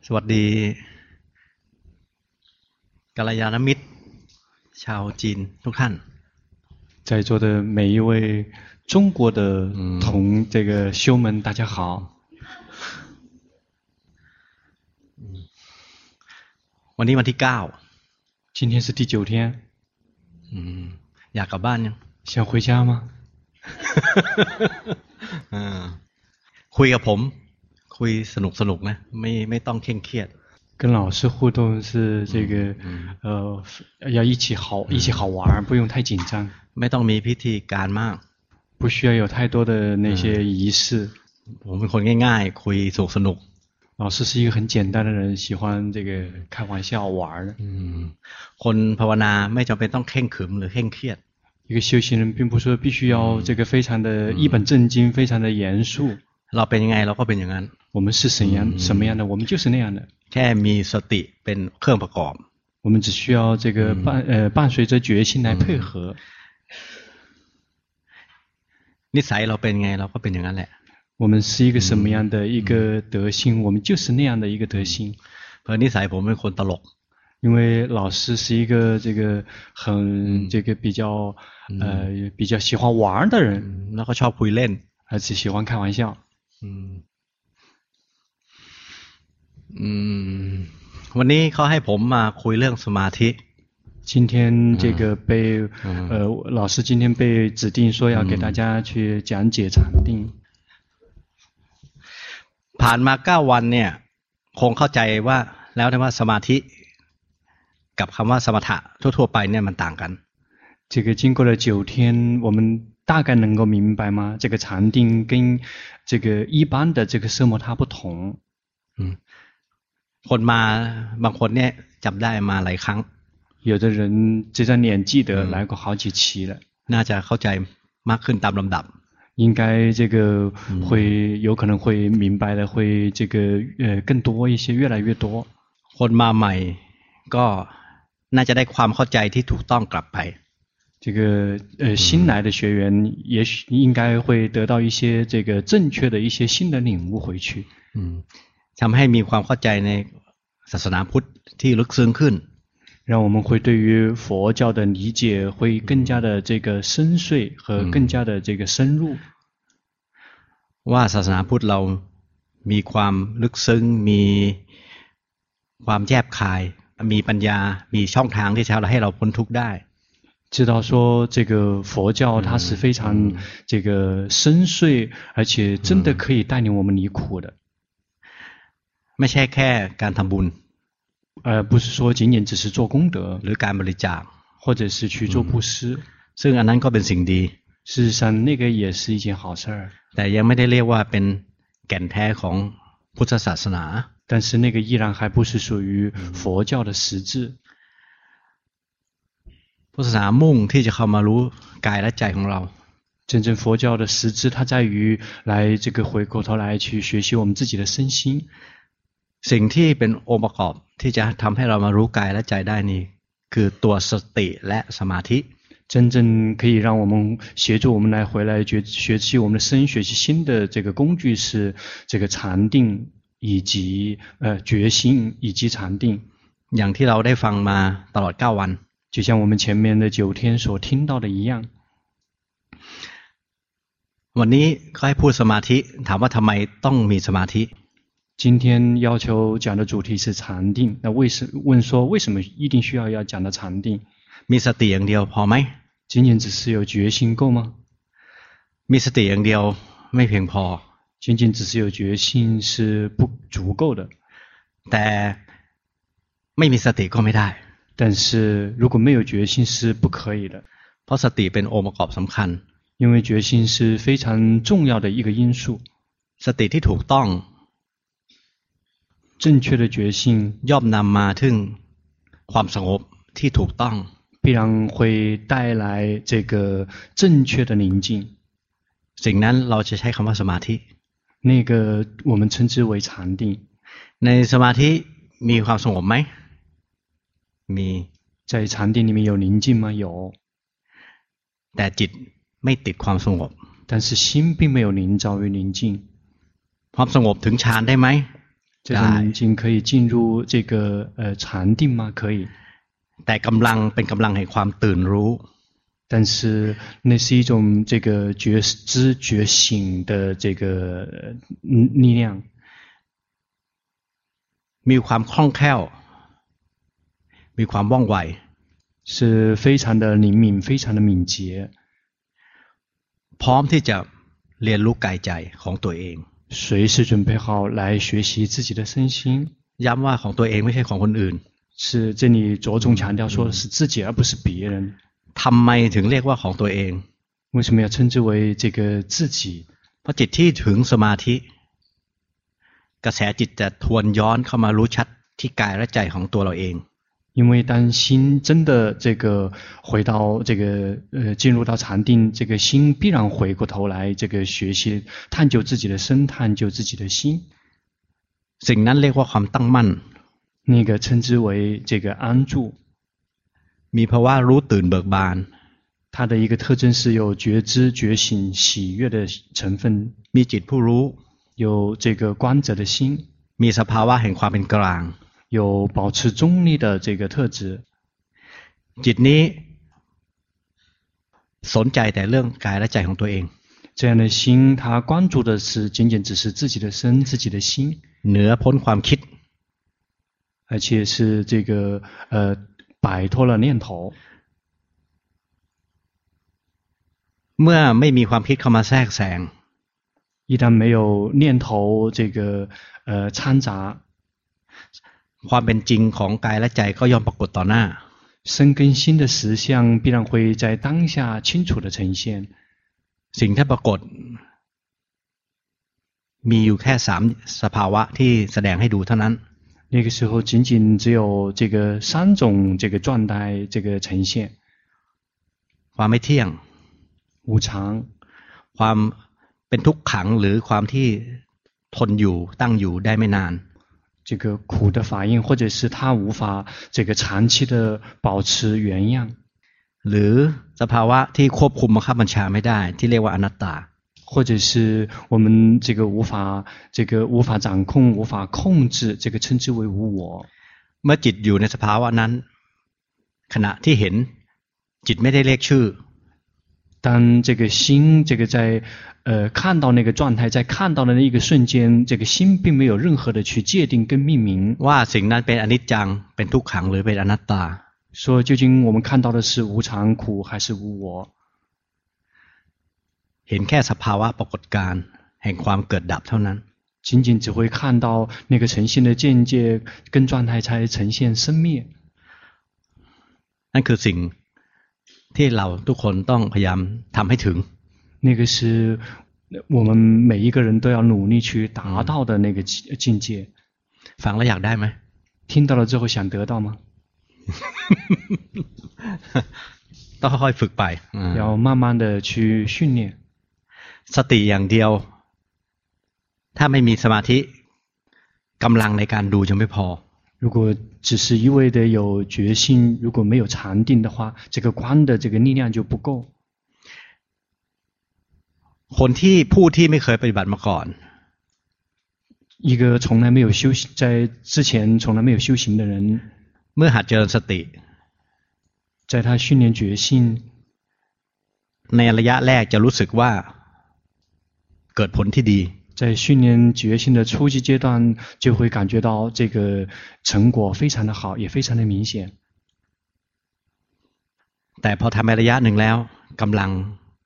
สวัสดีกัลยาณมิตรชาวจีนทุกท่าน在座的每一位中国的这个修们，大家好。 วันนี้วันที่9 今天是第9天。 อยากกลับบ้านยัง想回家吗？ คุยกับผมคุยสนุกนะไม่ต้องเคร่งเครียด跟老师互动是这个要一起好玩，不用太紧张。 ไม่ต้องมีพิธีการมาก不需要有太多的那些仪式。 ผมเป็นคนง่ายๆคุยสนุก老师是一个很简单的人，喜欢这个开玩笑玩的。 คนภาวนาไม่จำเป็นต้องเคร่งขรึมหรือเคร่งเครียด一个修行人并不是说必须要这个非常的一本正经，非常的严肃。 เราเป็นยังไงเราก็เป็นอย่างนั้น我们是什么样的，我们就是那样的。 แค่มีสติเป็นเครื่องประกอบ我们只需要这个伴随着决心来配合。 นิสัยเราเป็นไงเราก็เป็นอย่างนั้นแหละ我们是一个什么样的一个德性，我们就是那样的一个德性。 เพราะนิสัยผมเป็นคนตลก因为老师是一个这个很这个比较喜欢玩的人， แล้วก็ชอบคุยเล่น而且喜欢开玩笑。 วันนี้เขาให้ผมมาคุยเรื่องสมาธิ今天这个老师今天被指定说要给大家去讲解禅定。 ผ่านมา9วันเนี่ยคงเข้าใจว่าแล้วว่าสมาธิกับคำว่าสมถะทั่วๆไปเนี่ยมันต่างกัน这个经过了9天，我们大概能够明白吗？这个禅定跟这个一般的这个奢摩他不同。 คนมาบางคนเนี่ยจำได้มาหลายครั้ง有的人这张脸记得来过好几期了， น่าจะเข้าใจมากขึ้นตามลำดับ应该这个有可能会明白的会这个更多一些，越来越多。 คนมาใหม่ก็น่าจะได้ความเข้าใจที่ถูกต้องกลับไป这个新来的学员也许应该会得到一些这个正确的一些新的领悟回去。 ทำให้มีความเข้าใจในศาสนาพุทธที่ลึกซึ้งขึ้น让我们会对于佛教的理解会更加的这个深邃和更加的这个深入。 ว่าศาสนาพุทธเรามีความลึกซึ้งมีความแยบคายมีปัญญามีช่องทางที่จะให้เราพ้นทุกข์ได้知道说这个佛教它是非常这个深邃，而且真的可以带领我们离苦的。 ไม่ใช่แค่การทำบุญ不是说仅仅只是做功德หรือการบริจาค或者是去做布施ซึ่งอันนั้นก็เป็นสิ่งดี事实上那个也是一件好事儿แต่ยังไม่ได้เรียกว่าเป็นแก่นแท้ของพุทธศาสนา但是那个依然还不是属于佛教的实质พุทธศาสนามุ่งที่จะเข้ามารู้กายและใจของเรา真正佛教的实质它在于来这个回过头来去学习我们自己的身心สิ่งที่เป็นองค์ประกอบที่จะทำให้เรามารู้กายและใจได้นี่คือตัวสติและสมาธิ真正可以让我们协助我们来回来学习我们的身学习心的这个工具是这个禅定以及决心以及禅定อย่างที่เราได้ฟังมาตลอด9วัน就像我们前面的9天所听到的一样วันนี้เขาให้พูดสมาธิถามว่าทำไมต้องมีสมาธิ今天要求讲的主题是禅定，那问说为什么一定需要讲的禅定？ มีสติอย่างเดียวพอไหม仅仅只是有决心够吗？ มีสติอย่างเดียวไม่เพียงพอ仅仅只是有决心是不足够的。 แต่ไม่มีสติก็ไม่ได้但是如果没有决心是不可以的。 เพราะสติเป็นองค์ประกอบสำคัญ因为决心是非常重要的一个因素。 สติที่ถูกต้อง正确的决心ย่อมนำมาถึงความสงบที่ถูกต้อง必然会带来这个正确的宁静สิ่งนั้นเราจะใช้คำว่าสมาธิ那个我们称之为禅定ในสมาธิมีความสงบไหมมี在禅定里面有宁静吗？有แต่จิตไม่ติดความสงบ但是心并没有临着于宁静ความสงบถึงฌานได้ไหม这种经可以进入这个禅定吗？可以。 แต่กำลังเป็นกำลังแห่งความตื่นรู้但是那是一种这个觉知觉醒的这个力量， มีความคล่องแคล่วมีความว่องไว是非常的灵敏，非常的敏捷， พร้อมที่จะเรียนรู้กายใจของตัวเอง随时准备好来学习自己的身心。 ย้ำว่าของตัวเองไม่ใช่ของคนอื่น是这里着重强调说是自己而不是别人。 ทำไมถึงเรียกว่าของตัวเอง为什么要称之为这个自己？ เพราะจิตที่ถึงสมาธิกระแสจิตจะทวนย้อนเข้ามารู้ชัดที่กายและใจของตัวเราเอง因为当心真的这个回到这个进入到禅定，这个心必然回过头来这个学习探究自己的身，探究自己的心。 สิ่งนั้นเรียกว่าความตั้งมั่น那个称之为这个安住。 มีภาวะรู้ตื่นเบิกบาน它的一个特征是有觉知、觉醒、喜悦的成分， มีจิตผู้รู้有这个观者的心， มีสภาวะแห่งความเป็นกลาง有保持中立的这个特质。 จิตนี้สนใจแต่เรื่องกายและใจของตัวเอง这样的心，它关注的是仅仅只是自己的身、自己的心， เหนือพ้นความคิด而且是这个摆脱了念头。 เมื่อไม่มีความคิดเข้ามาแทรกแซง一旦没有念头这个掺杂， ความเป็นจริงของกายและใจก็ย่อมปรากฏต่อหน้า身跟心的实相必然会在当下清楚的呈现。 สิ่งที่ปรากฏมีอยู่แค่สามสภาวะที่แสดงให้ดูเท่านั้น那个时候仅仅只有这个三种这个状态这个呈现， ความไม่เที่ยง无常， ความเป็นทุกขังหรือความที่ทนอยู่ตั้งอยู่ได้ไม่นาน这个苦的法印，或者是它无法这个长期的保持原样， หรือสภาวะที่ควบคุมบังคับบัญชาไม่ได้ที่เรียกว่าอนัตตา或者是我们这个无法掌控、无法控制，这个称之为无我。 เมื่อจิตอยู่ในสภาวะนั้นขณะที่เห็นจิตไม่ได้เรียกชื่อ当这个心这个在看到那个状态，在看到的那一个瞬间，这个心并没有任何的去界定跟命名。 ว่าสิ่งนั้นเป็นอนิจจังเป็นทุกขังหรือเป็นอนัตตา说究竟我们看到的是无常、苦还是无我？ เห็นแค่สภาวะปรากฏการณ์แห่งความเกิดดับเท่านั้น仅仅只会看到那个呈现的境界跟状态才呈现生灭。 นั่นคือสิ่งที่เราทุกคนต้องพยายามทำให้ถึง那个是我们每一个人都要努力去达到的那个境界。 ฟังแล้วอยากได้ไหม听到了之后想得到吗？ ต้องค่อยๆฝึกไป要慢慢的去训练。 สติอย่างเดียวถ้าไม่มีสมาธิกำลังในการดูยังไม่พอ如果只是一味的有决心，如果没有禅定的话，这个观的这个力量就不够。 คนที่ผู้ที่ไม่เคยปฏิบัติมาก่อน一个从来没有修行，在之前从来没有修行的人， เมื่อหัดเจริญสติ在他训练决心ในระยะแรกจะรู้สึกว่าเกิดผลที่ดี在训练决心的初级阶段，就会感觉到这个成果非常的好，也非常的明显。 แต่พอทำไประยะหนึ่งแล้วกำลัง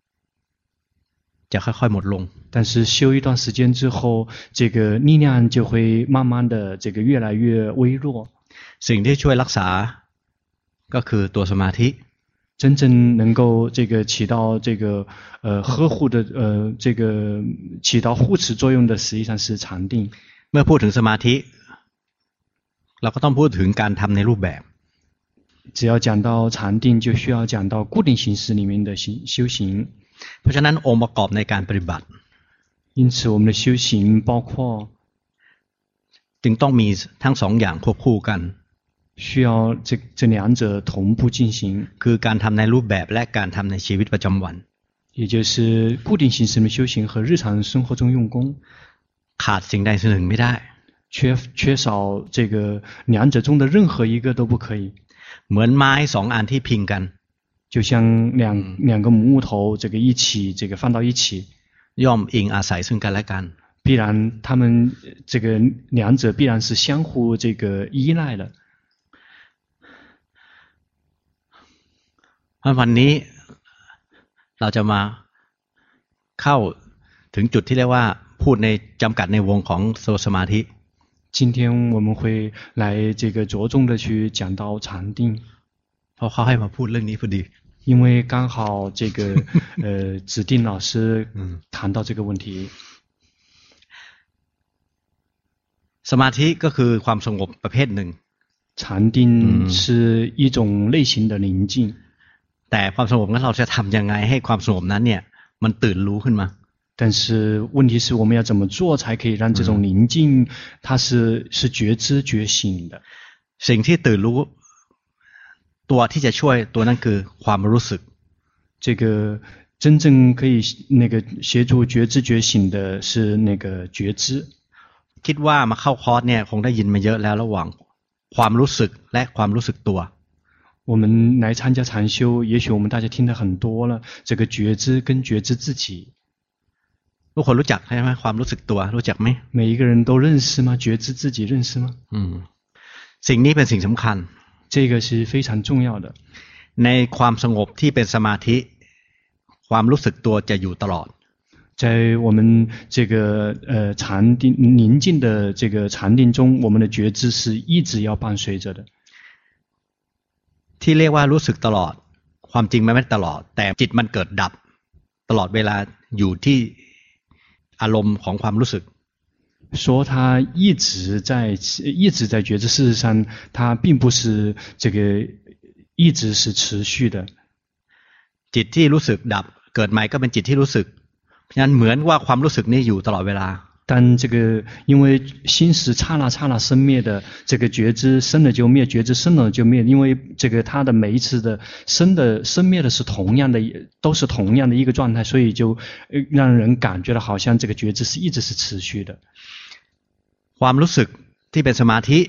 จะค่อยๆหมดลง但是修一段时间之后，这个力量就会慢慢的这个越来越微弱。 สิ่งที่ช่วยรักษาก็คือตัวสมาธิ真正能够这个起到这个呵护的这个起到护持作用的，实际上是禅定。 เมื่อพูดถึงสมาธิเราก็ต้องพูดถึงการทำในรูปแบบ只要讲到禅定，就需要讲到固定形式里面的修行。 เพราะฉะนั้นองค์ประกอบในการปฏิบัติ因此我们的修行包括จึงต้องมีทั้งสองอย่างควบคู่กัน需要这两者同步进行， คือการทำในรูปแบบและการทำในชีวิตประจำวัน也就是固定形式的修行和日常生活中用功。 ขาดสิ่งใดสิ่งหนึ่งไม่ได้缺少这个两者中的任何一个都不可以。 เหมือนไม้สองอันที่พิงกัน就像两个木头这个一起这个放到一起， ย่อมอิงอาศัยซึ่งกันและกัน必然他们这个两者必然是相互这个依赖的。 วันนี้เราจะมาเข้าถึงจุดที่เรียกว่าพูดในจำกัดในวงของสมาธิ今天我们会来这个着重的去讲到禅定， เพราะเขาให้มาพูดเรื่องนี้พอดี因为刚好这个指定老师谈到这个问题。 สมาธิก็คือความสงบประเภทหนึ่ง禅定是一种类型的宁静， แต่ความสงบนั้นเราจะทำยังไงให้ความสงบนั้นเนี่ยมันตื่นรู้ขึ้นมา但是问题是我们要怎么做才可以让这种宁静它是觉知觉醒的。 สิ่งที่ตื่นรู้ตัวที่จะช่วยตัวนั้นคือความรู้สึก这个真正可以那个协助觉知觉醒的是那个觉知。 คิดว่ามาเข้าคอร์สเนี่ยคงได้ยินมาเยอะแล้วระหว่างความรู้สึกและความรู้สึกตัว我们来参加禅修，也许我们大家听得很多了，这个觉知跟觉知自己。 ทุกคนรู้จักใช่ไหมความรู้สึกตัวรู้จักไหม每一个人都认识吗？觉知自己认识吗？ สิ่งนี้เป็นสิ่งสำคัญ这个是非常重要的。 ในความสงบที่เป็นสมาธิความรู้สึกตัวจะอยู่ตลอด在我们这个禅定宁静的这个禅定中，我们的觉知是一直要伴随着的。 ที่เรียกว่ารู้สึกตลอดความจริงมันไม่ตลอดแต่จิตมันเกิดดับตลอดเวลาอยู่ที่อารมณ์ของความรู้สึก说他一直在觉知，事实上他并不是这个一直是持续的。 จิตที่รู้สึกดับเกิดใหม่ก็เป็นจิตที่รู้สึกฉะนั้นเหมือนว่าความรู้สึกนี้อยู่ตลอดเวลา但这个因为心是刹那刹那生灭的，这个觉知生了就灭，觉知生了就灭，因为这个它的每一次的生灭的是同样的，都是同样的一个状态，所以就让人感觉到好像这个觉知是一直是持续的。 ความรู้สึกที่เป็นสมาธิ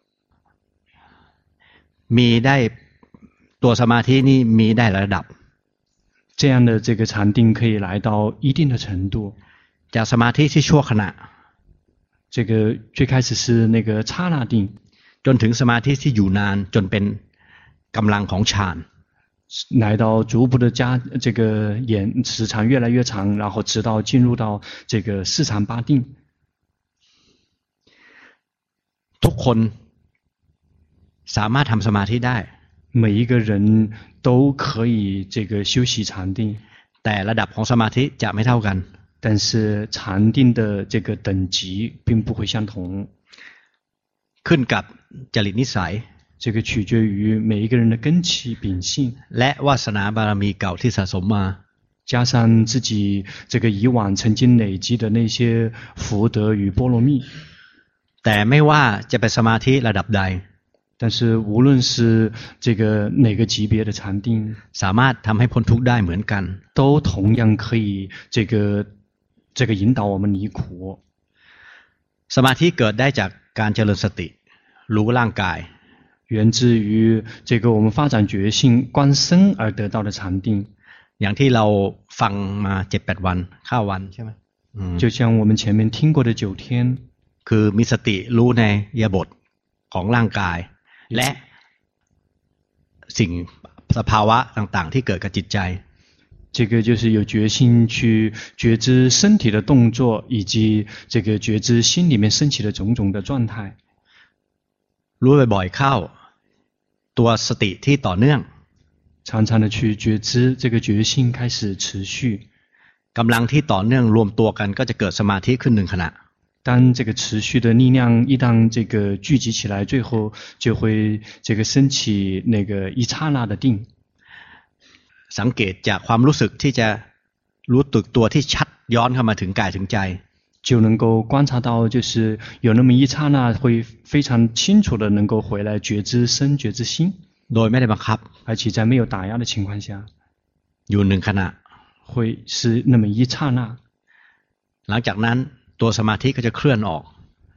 มีได้ตัวสมาธินี่มีได้ระดับ这样的这个禅定可以来到一定的程度。 จากสมาธิที่ชั่วขณะ这个最开始是那个刹那定， จนถึงสมาธิที่อยู่นานจนเป็นกำลังของฌาน来到逐步的这个时长越来越长，然后直到进入到这个四禅八定。 ทุกคนสามารถทำสมาธิได้每一个人都可以这个修习禅定， แต่ระดับของสมาธิจะไม่เท่ากัน但是禅定的这个等级并不会相同， ขึ้นกับจริตนิสัย这个取决于每一个人的根器秉性， และวาสนาบารมีเก่าที่สะสมมา加上自己这个以往曾经累积的那些福德与波罗蜜。 แต่ไม่ว่าจะเป็นสมาธิระดับใด但是无论是这个哪个级别的禅定， สามารถทำให้พ้นทุกข์ได้เหมือนกัน都同样可以这个引导我们离苦。 สมาธิเกิดได้จากการเจริญสติรู้ร่างกาย源自于这个我们发展觉性观身而得到的禅定。 อย่างที่เราฟังมา 7-8 วันเข้าวันใช่ไหม就像我们前面听过的9天， คือมีสติรู้ในอิริยาบถของร่างกายและสิ่งสภาวะต่างๆที่เกิดกับจิตใจ这个就是有决心去觉知身体的动作，以及这个觉知心里面升起的种种的状态。 รู้บ่อยๆเข้าตัวสติที่ต่อเนื่อง常常的去觉知这个决心开始持续， กำลังที่ต่อเนื่องรวมตัวกันก็จะเกิดสมาธิขึ้นหนึ่งขณะ当这个持续的力量一旦这个聚集起来，最后就会这个升起那个一刹那的定。 สังเกตจากความรู้สึกที่จะรู้ตึกตัวที่ชัดย้อนเข้ามาถึงกายถึงใจ就能够观察到，就是有那么一刹那会非常清楚的能够回来觉知身、觉知心， โดยไม่ได้บังคับ而且在没有打压的情况下， อยู่หนึ่งขณะ会是那么一刹那。 หลังจากนั้นตัวสมาธิก็จะเคลื่อนออก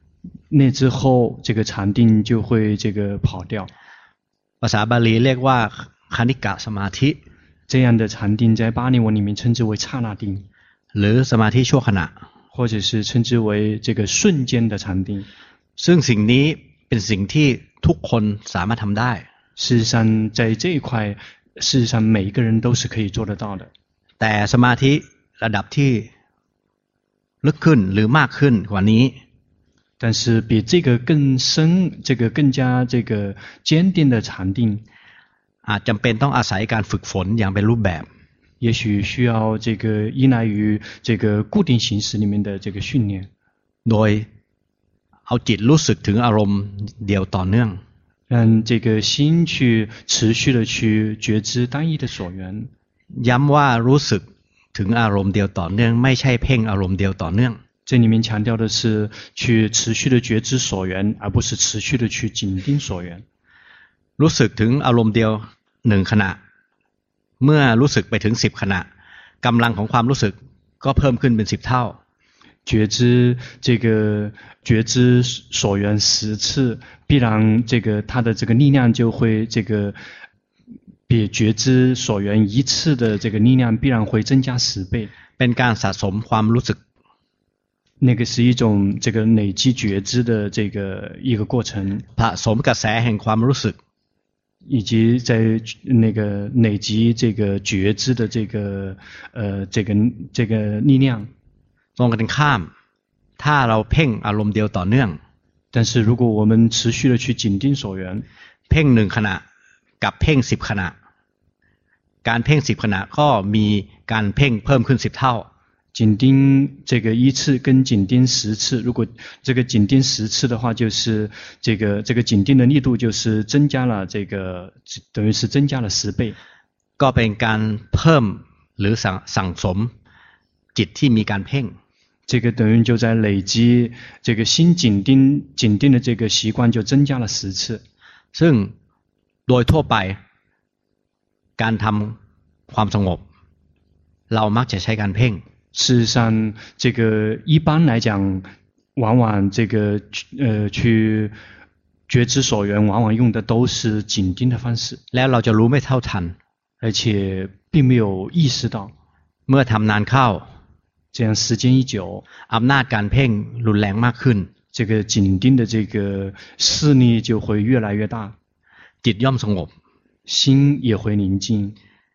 那之后这个禅定就会这个跑掉。 ภาษาบาลีเรียกว่าคณิกะสมาธิ这样的禅定在巴利文里面称之为刹那定， หรือสมาธิชั่วขณะ或者是称之为这个瞬间的禅定。 ซึ่งสิ่งนี้เป็นสิ่งที่ทุกคนสามารถทำได้事实上在这一块，事实上每一个人都是可以做得到的。 แต่สมาธิระดับที่ลึกขึ้นหรือมากขึ้นกว่านี้但是比这个更深，这个更加这个坚定的禅定， อาจจำเป็นต้องอาศัยการฝึกฝนอย่างเป็นรูปแบบ也许需要这个依赖于这个固定形式里面的这个训练， โดยเอาจิตรู้สึกถึงอารมณ์เดียวต่อเนื่อง让这个心去持续的去觉知单一的所缘。 ย้ำว่ารู้สึกถึงอารมณ์เดียวต่อเนื่องไม่ใช่เพ่งอารมณ์เดียวต่อเนื่อง这里面强调的是去持续的觉知所缘，而不是持续的去紧盯所缘。 รู้สึกถึงอารมณ์เดียวหนึ่งขณะเมื่อรู้สึกไปถึง10ขณะกำลังของความรู้สึกก็เพิ่มขึ้นเป็น10เท่า觉知这个觉知所缘10次，必然这个它的这个力量就会这个比觉知所缘1次的这个力量必然会增加10倍。 เป็นการสะสมความรู้สึก那个是一种这个累积觉知的这个一个过程， สะสมกระแสแห่งความรู้สึก以及在那个累积这个觉知的这个这个力量。 ตรงกันข้ามถ้าเราเพ่งอารมณ์เดียวต่อเนื่อง但是如果我们持续的去紧盯所缘， เพ่ง1ขณะกับเพ่ง10ขณะการเพ่ง10ขณะก็มีการเพ่งเพิ่มขึ้น10เท่า紧盯这个1次跟紧盯10次，如果这个紧盯10次的话，就是这个紧盯的力度就是增加了这个等于是增加了10倍。 ก็เป็นการเพิ่มหรือสั่งสมจิตที่มีการเพ่ง这个等于就在累积这个心紧盯的这个习惯就增加了10次。 ซึ่งโดยทั่วไปการทำความสงบเรามักจะใช้การเพ่ง事实上，这个一般来讲，往往这个去觉知所缘，往往用的都是紧盯的方式， แล้วเราจะรู้ไม่เท่าทัน而且并没有意识到。 เมื่อทำนานเข้า这样时间一久， อำนาจการเพ่งรุนแรงมากขึ้น这个紧盯的这个势力就会越来越大， จิตย่อมสงบ心也会宁静。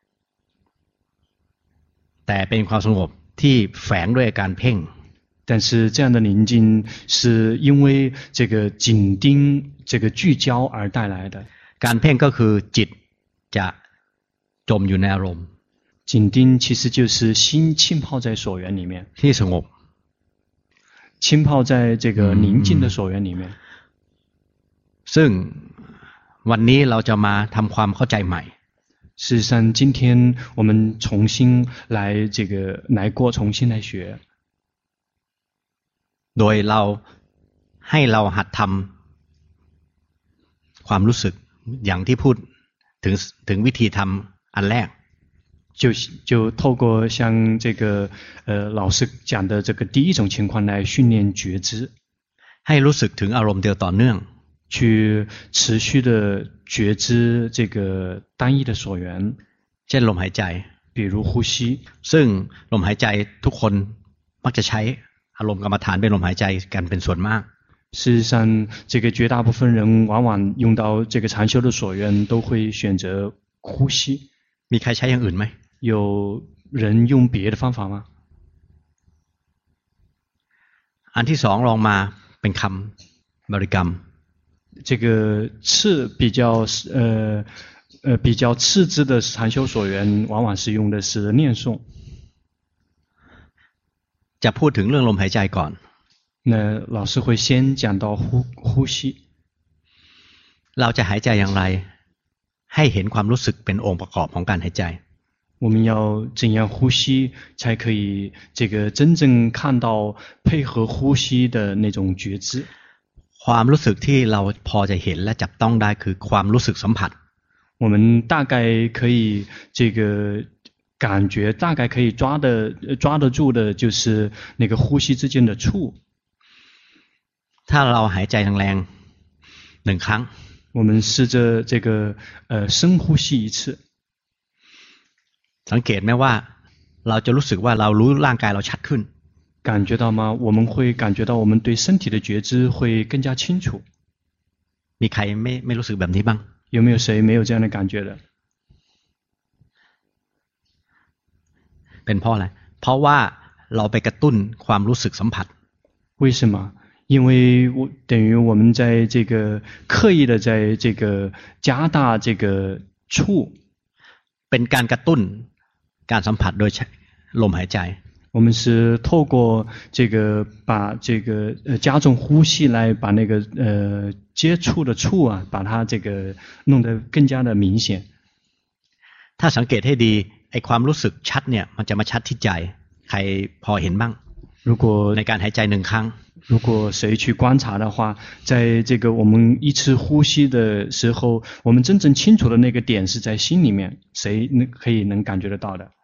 แต่เป็นความสงบที่แฝงด้วยการเพ่ง但是这样的宁静是因为这个紧盯、这个聚焦而带来的。 การเพ่งก็คือจิตจะจมอยู่ในอารมณ์紧盯其实就是心浸泡在所缘里面， ที่สงบ浸泡在这个宁静的所缘里面。 ซึ่งวันนี้เราจะมาทำความเข้าใจใหม่事实上，今天我们重新来重新来学， โดยเราให้เราหัดทำความรู้สึกอย่างที่พูดถึงวิธีทำอันแรก就透过像这个老师讲的这个第一种情况来训练觉知， ให้รู้สึกถึงอารมณ์เดียวต่อเนื่อง去持续的觉知这个单一的所缘， เช่นลมหายใจ比如呼吸。 ซึ่งลมหายใจทุกคนมักจะใช้อารมณ์กรรมฐานเป็นลมหายใจกันเป็นส่วนมาก事实上，这个绝大部分人往往用到这个禅修的所缘，都会选择呼吸。 มีใครใช้อย่างอื่นไหม有人用别的方法吗？ อันที่สองลองมาเป็นคำบริกรรม这个比较次之的禅修所缘，往往是用的是念诵。 จะพูดถึงเรื่องลมหายใจก่อน那老师会先讲到呼吸， เราจะหายใจอย่างไรให้เห็นความรู้สึกเป็นองค์ประกอบของการหายใจ我们要怎样呼吸才可以这个真正看到配合呼吸的那种觉知？ ความรู้สึกที่เราพอจะเห็นและจับต้องได้คือความรู้สึกสัมผัส我们大概可以这个感觉，大概可以抓得住的，就是那个呼吸之间的触。 ถ้าเราหายใจแรงๆ1 ครั้ง我们试着这个深呼吸1次。 สังเกตไหมว่าเราจะรู้สึกว่าเรารู้ร่างกายเราชัดขึ้น感觉到吗？我们会感觉到我们对身体的觉知会更加清楚。 มีใครไม่รู้สึกแบบนี้บ้าง有没有谁没有这样的感觉的？ เป็นเพราะอะไรเพราะว่าเราไปกระตุ้นความรู้สึกสัมผัส为什么？因为等于我们在这个刻意的在这个加大这个触， เป็นการกระตุ้นการสัมผัสโดยลมหายใจ我们是透过这个把这个加重呼吸来把那个接触的触啊，把它这个弄得更加的明显。 ถ้าสังเกตให้ดีไอ้ความรู้สึกชัดเนี่ยมันจะมาชัดที่ใจใครพอเห็นบ้าง如果ในการหายใจ1 ครั้ง如果谁去观察的话，在这个我们一次呼吸的时候，我们真正清楚的那个点是在心里面，谁可以能感觉得到的？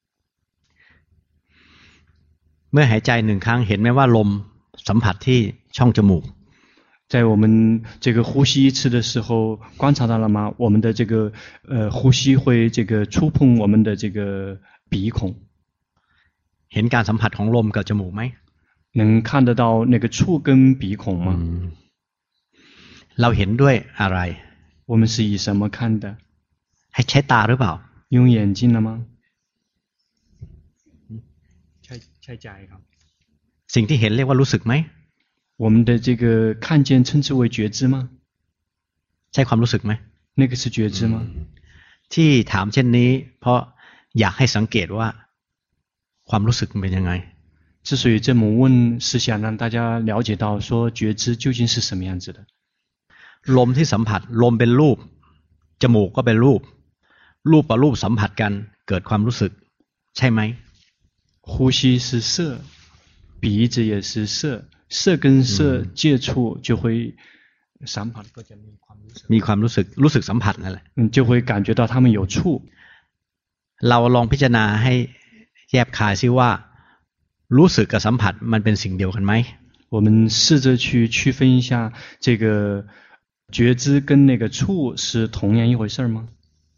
เมื่อหายใจ1 ครั้งเห็นไหมว่าลมสัมผัสที่ช่องจมูก在我们这个呼吸1次的时候，观察到了吗？我们的这个呼吸会这个触碰我们的这个鼻孔。 เห็นการสัมผัสของลมกับจมูกไหม能看得到那个触跟鼻孔吗？ เราเห็นด้วยอะไร我们是以什么看的？ ให้ใช้ตาหรือเปล่า用眼睛了吗？ใช่ใจครับสิ่งที่เห็นเรียกว่ารู้สึกไหม我们的这个看见称之为觉知吗？ ใช่ความรู้สึกไหม那个是觉知吗？ ที่ถามเช่นนี้เพราะอยากให้สังเกตว่าความรู้สึกเป็นยังไง之所以这么问，是想让大家了解到说觉知究竟是什么样子的。 ลมที่สัมผัสลมเป็นรูปจมูกก็เป็นรูปรูปกับรูปสัมผัสกันเกิดความรู้สึกใช่ไหม呼吸是色，鼻子也是色，色跟色接触就会สัมผัสก็จะมีความรู้สึกสัมผัสนั่นแหละ就会感觉到他们有触。 เราลองพิจารณาให้แยบคายซิว่ารู้สึกกับสัมผัสมันเป็นสิ่งเดียวกันไหม我们试着去区分一下这个觉知跟那个触是同样一回事吗？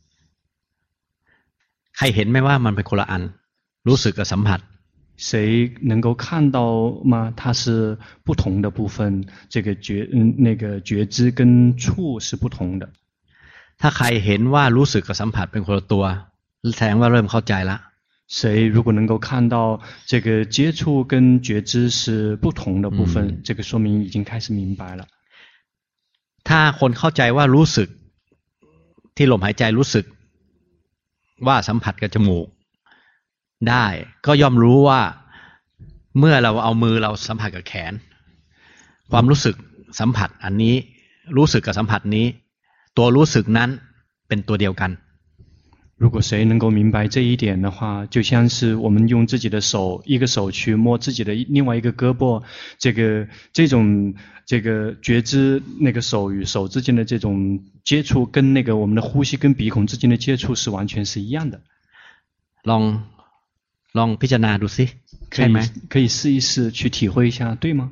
ใครเห็นไหมว่ามันเป็นคนละอันรู้สึกกับสัมผัส谁能够看到吗？它是不同的部分，这个那个觉知跟触是不同的。 ถ้าใครเห็นว่ารู้สึกกับสัมผัสเป็นคนละตัวแสดงว่าเริ่มเข้าใจละ谁如果能够看到这个接触跟觉知是不同的部分，这个说明已经开始明白了。 ถ้าคนเข้าใจว่ารู้สึกที่ลมหายใจรู้สึกว่าสัมผัสกับจมูกได้ก็ย่อมรู้ว่าเมื่อเราเอามือเราสัมผัสกับแขนความรู้สึกสัมผัสอันนี้รู้สึกกับสัมผัสนี้ตัวรู้สึกนั้นเป็นตัวเดียวกัน如果谁能够明白这一点的话，就像是我们用自己的手，一个手去摸自己的另外一个胳膊，这种觉知那个手与手之间的这种接触，跟那个我们的呼吸跟鼻孔之间的接触是完全是一样的。 ลองพิจารณาดูสิใช่ไหม可以试一试去体会一下，对吗？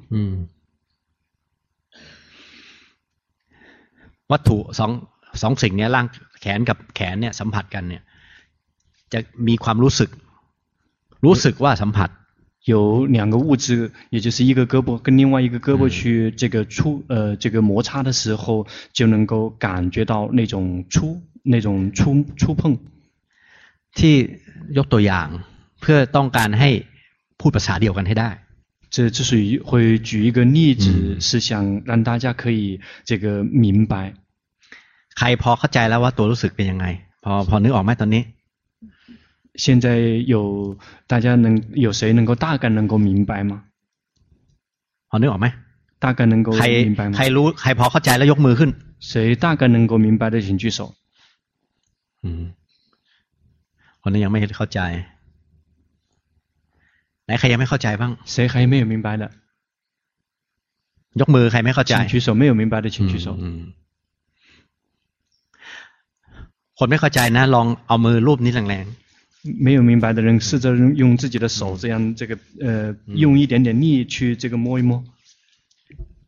วัตถุสองสิ่งนี้ร่างแขนกับแขนเนี่ยสัมผัสกันเนี่ยจะมีความรู้สึกว่าสัมผัส有两个物质，也就是一个胳膊跟另外一个胳膊去这个摩擦的时候，就能够感觉到那种触碰。 ที่ยกตัวอย่างเพื่อต้องการให้พูดภาษาเดียวกันให้ได้这之所以会举一个例子，是想让大家可以这个明白。 ใครพอเข้าใจแล้วว่าตัวรู้สึกเป็นยังไงพอนึกออกไหมตอนนี้现在大家有谁能够大概能够明白吗？ พอนึกออกไหม大概能够明白吗？ ใครพอเข้าใจแล้วยกมือขึ้น谁大概能够明白的请举手。 คนนี้ยังไม่เข้าใจไหนใครยังไม่เข้าใจบ้าง谁还没有明白的ยกมือใครไม่เข้าใจ请举手没有明白的请举手คนไม่เข้าใจนะลองเอามือรูปนี้แรงๆ没有明白的人试着用自己的手这样用一点点力去这个摸一摸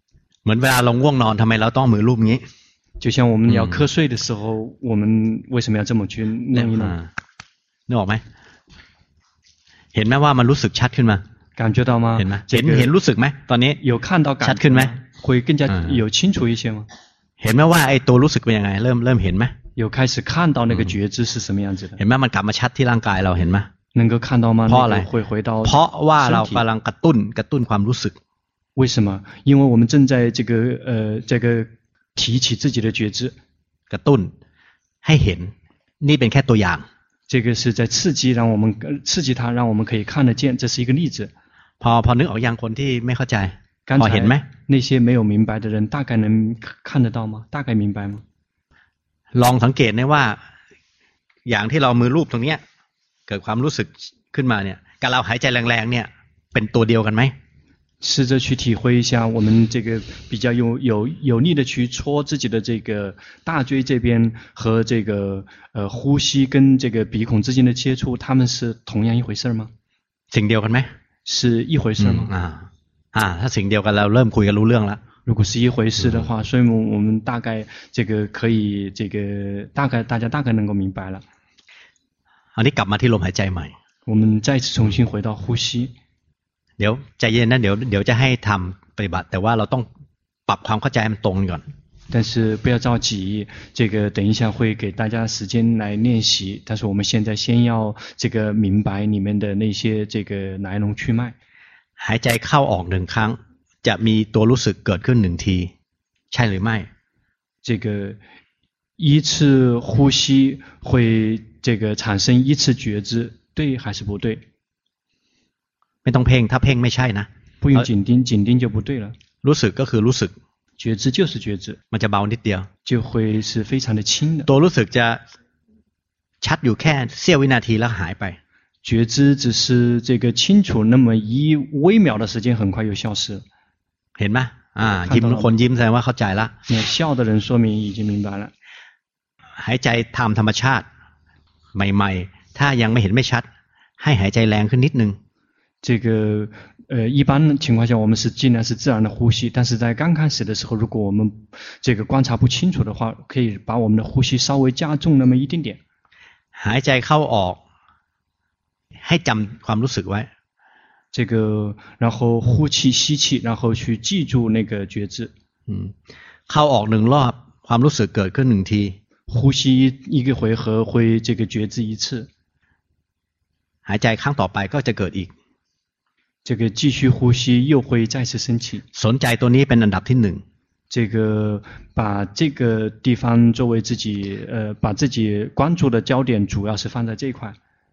เหมือนเวลาเราง่วงนอนทำไมเราต้องมือรูปงี้就像我们要瞌睡的时候，我们为什么要这么去弄一弄？ นึกออกไหมเห็นไหมว่ามันรู้สึกชัดขึ้นมา感觉到吗？ เห็นไหมเห็นรู้สึกไหมตอนนี้有看到ชัดขึ้นไหม会更加有清楚一些吗？ เห็นไหมว่าไอ้ตัวรู้สึกเป็นยังไงเริ่มเห็นไหม有开始看到那个觉知是什么样子的？ เห็นไหมมันกลับมาชัดที่ร่างกายเราเห็นไหม能够看到吗？ เพราะอะไร会回到เพราะว่าเรากำลังกระตุ้นความรู้สึก为什么？因为我们正在这个提起自己的觉知， กระตุ้นให้เห็นนี่เป็นแค่ตัวอย่าง这个是在刺激它，让我们可以看得见，这是一个例子。 พอนึกออกยังคนที่ไม่เข้าใจ刚พอเห็นไหม才那些没有明白的人，大概能看得到吗？大概明白吗？ ลองสังเกตนะว่าอย่างที่เรามือรูปตรงเนี้ยเกิดความรู้สึกขึ้นมาเนี่ยกับเราหายใจแรงๆเนี่ยเป็นตัวเดียวกันไหม试着去体会一下，我们这个比较有力的去戳自己的这个大椎这边和这个呼吸跟这个鼻孔之间的接触，它们是同样一回事吗？ สิ่งเดียวกันไหม是一回事吗？ ถ้าสิ่งเดียวกันเราเริ่มคุยกันรู้เรื่องแล้ว如果是一回事的话，所以我们大概这个可以大家大概能够明白了。 อันนี้กลับมาที่ลมหายใจใหม่我们再次重新回到呼吸。 เดี๋ยวใจเย็นนะเดี๋ยวจะให้ทำปฏิบัติแต่ว่าเราต้องปรับความเข้าใจมันตรงก่อน但是不要着急，这个等一下会给大家时间来练习。但是我们现在先要这个明白里面的那些这个来龙去脉。 หายใจเข้าออกหนึ่งครั้งจะมีตัวรู้สึกเกิดขึ้นหนึ่งทีใช่หรือไม่这个一次呼吸会这个产生一次觉知，对还是不对？ ไม่ต้องเพ่งถ้าเพ่งไม่ใช่นะ不用紧盯，紧盯就不对了。 รู้สึกก็คือรู้สึก觉知就是觉知， มันจะเบานิดเดียว就会是非常的轻的。 ตัวรู้สึกจะชัดอยู่แค่เสี้ยววินาทีแล้วหายไป觉知只是这个清楚那么一微秒的时间，很快又消失了。 เห็นไหมยิ้มคนยิ้มแสดงว่าเข้าใจละ笑的人说明已经明白了。 หายใจตามธรรมชาติใหม่ๆถ้ายังไม่เห็นไม่ชัดให้หายใจแรงขึ้นนิดนึง这个一般情况下我们是尽量是自然的呼吸，但是在刚开始的时候，如果我们这个观察不清楚的话，可以把我们的呼吸稍微加重那么一点点。 หายใจเข้าออกให้จำความรู้สึกไว้这个然后呼气吸气，然后去记住那个觉知。 เข้าออกหนึ่งรอบความรู้สึกเกิดขึ้นหนึ่งที呼吸一个回合会这个觉知一次。 หายใจครั้งต่อไปก็จะเกิดอีก这个继续呼吸又会再次升起。 สนใจตัวนี้เป็นอันดับที่หนึ่ง这个把这个地方作为自己把自己关注的焦点主要是放在这一块。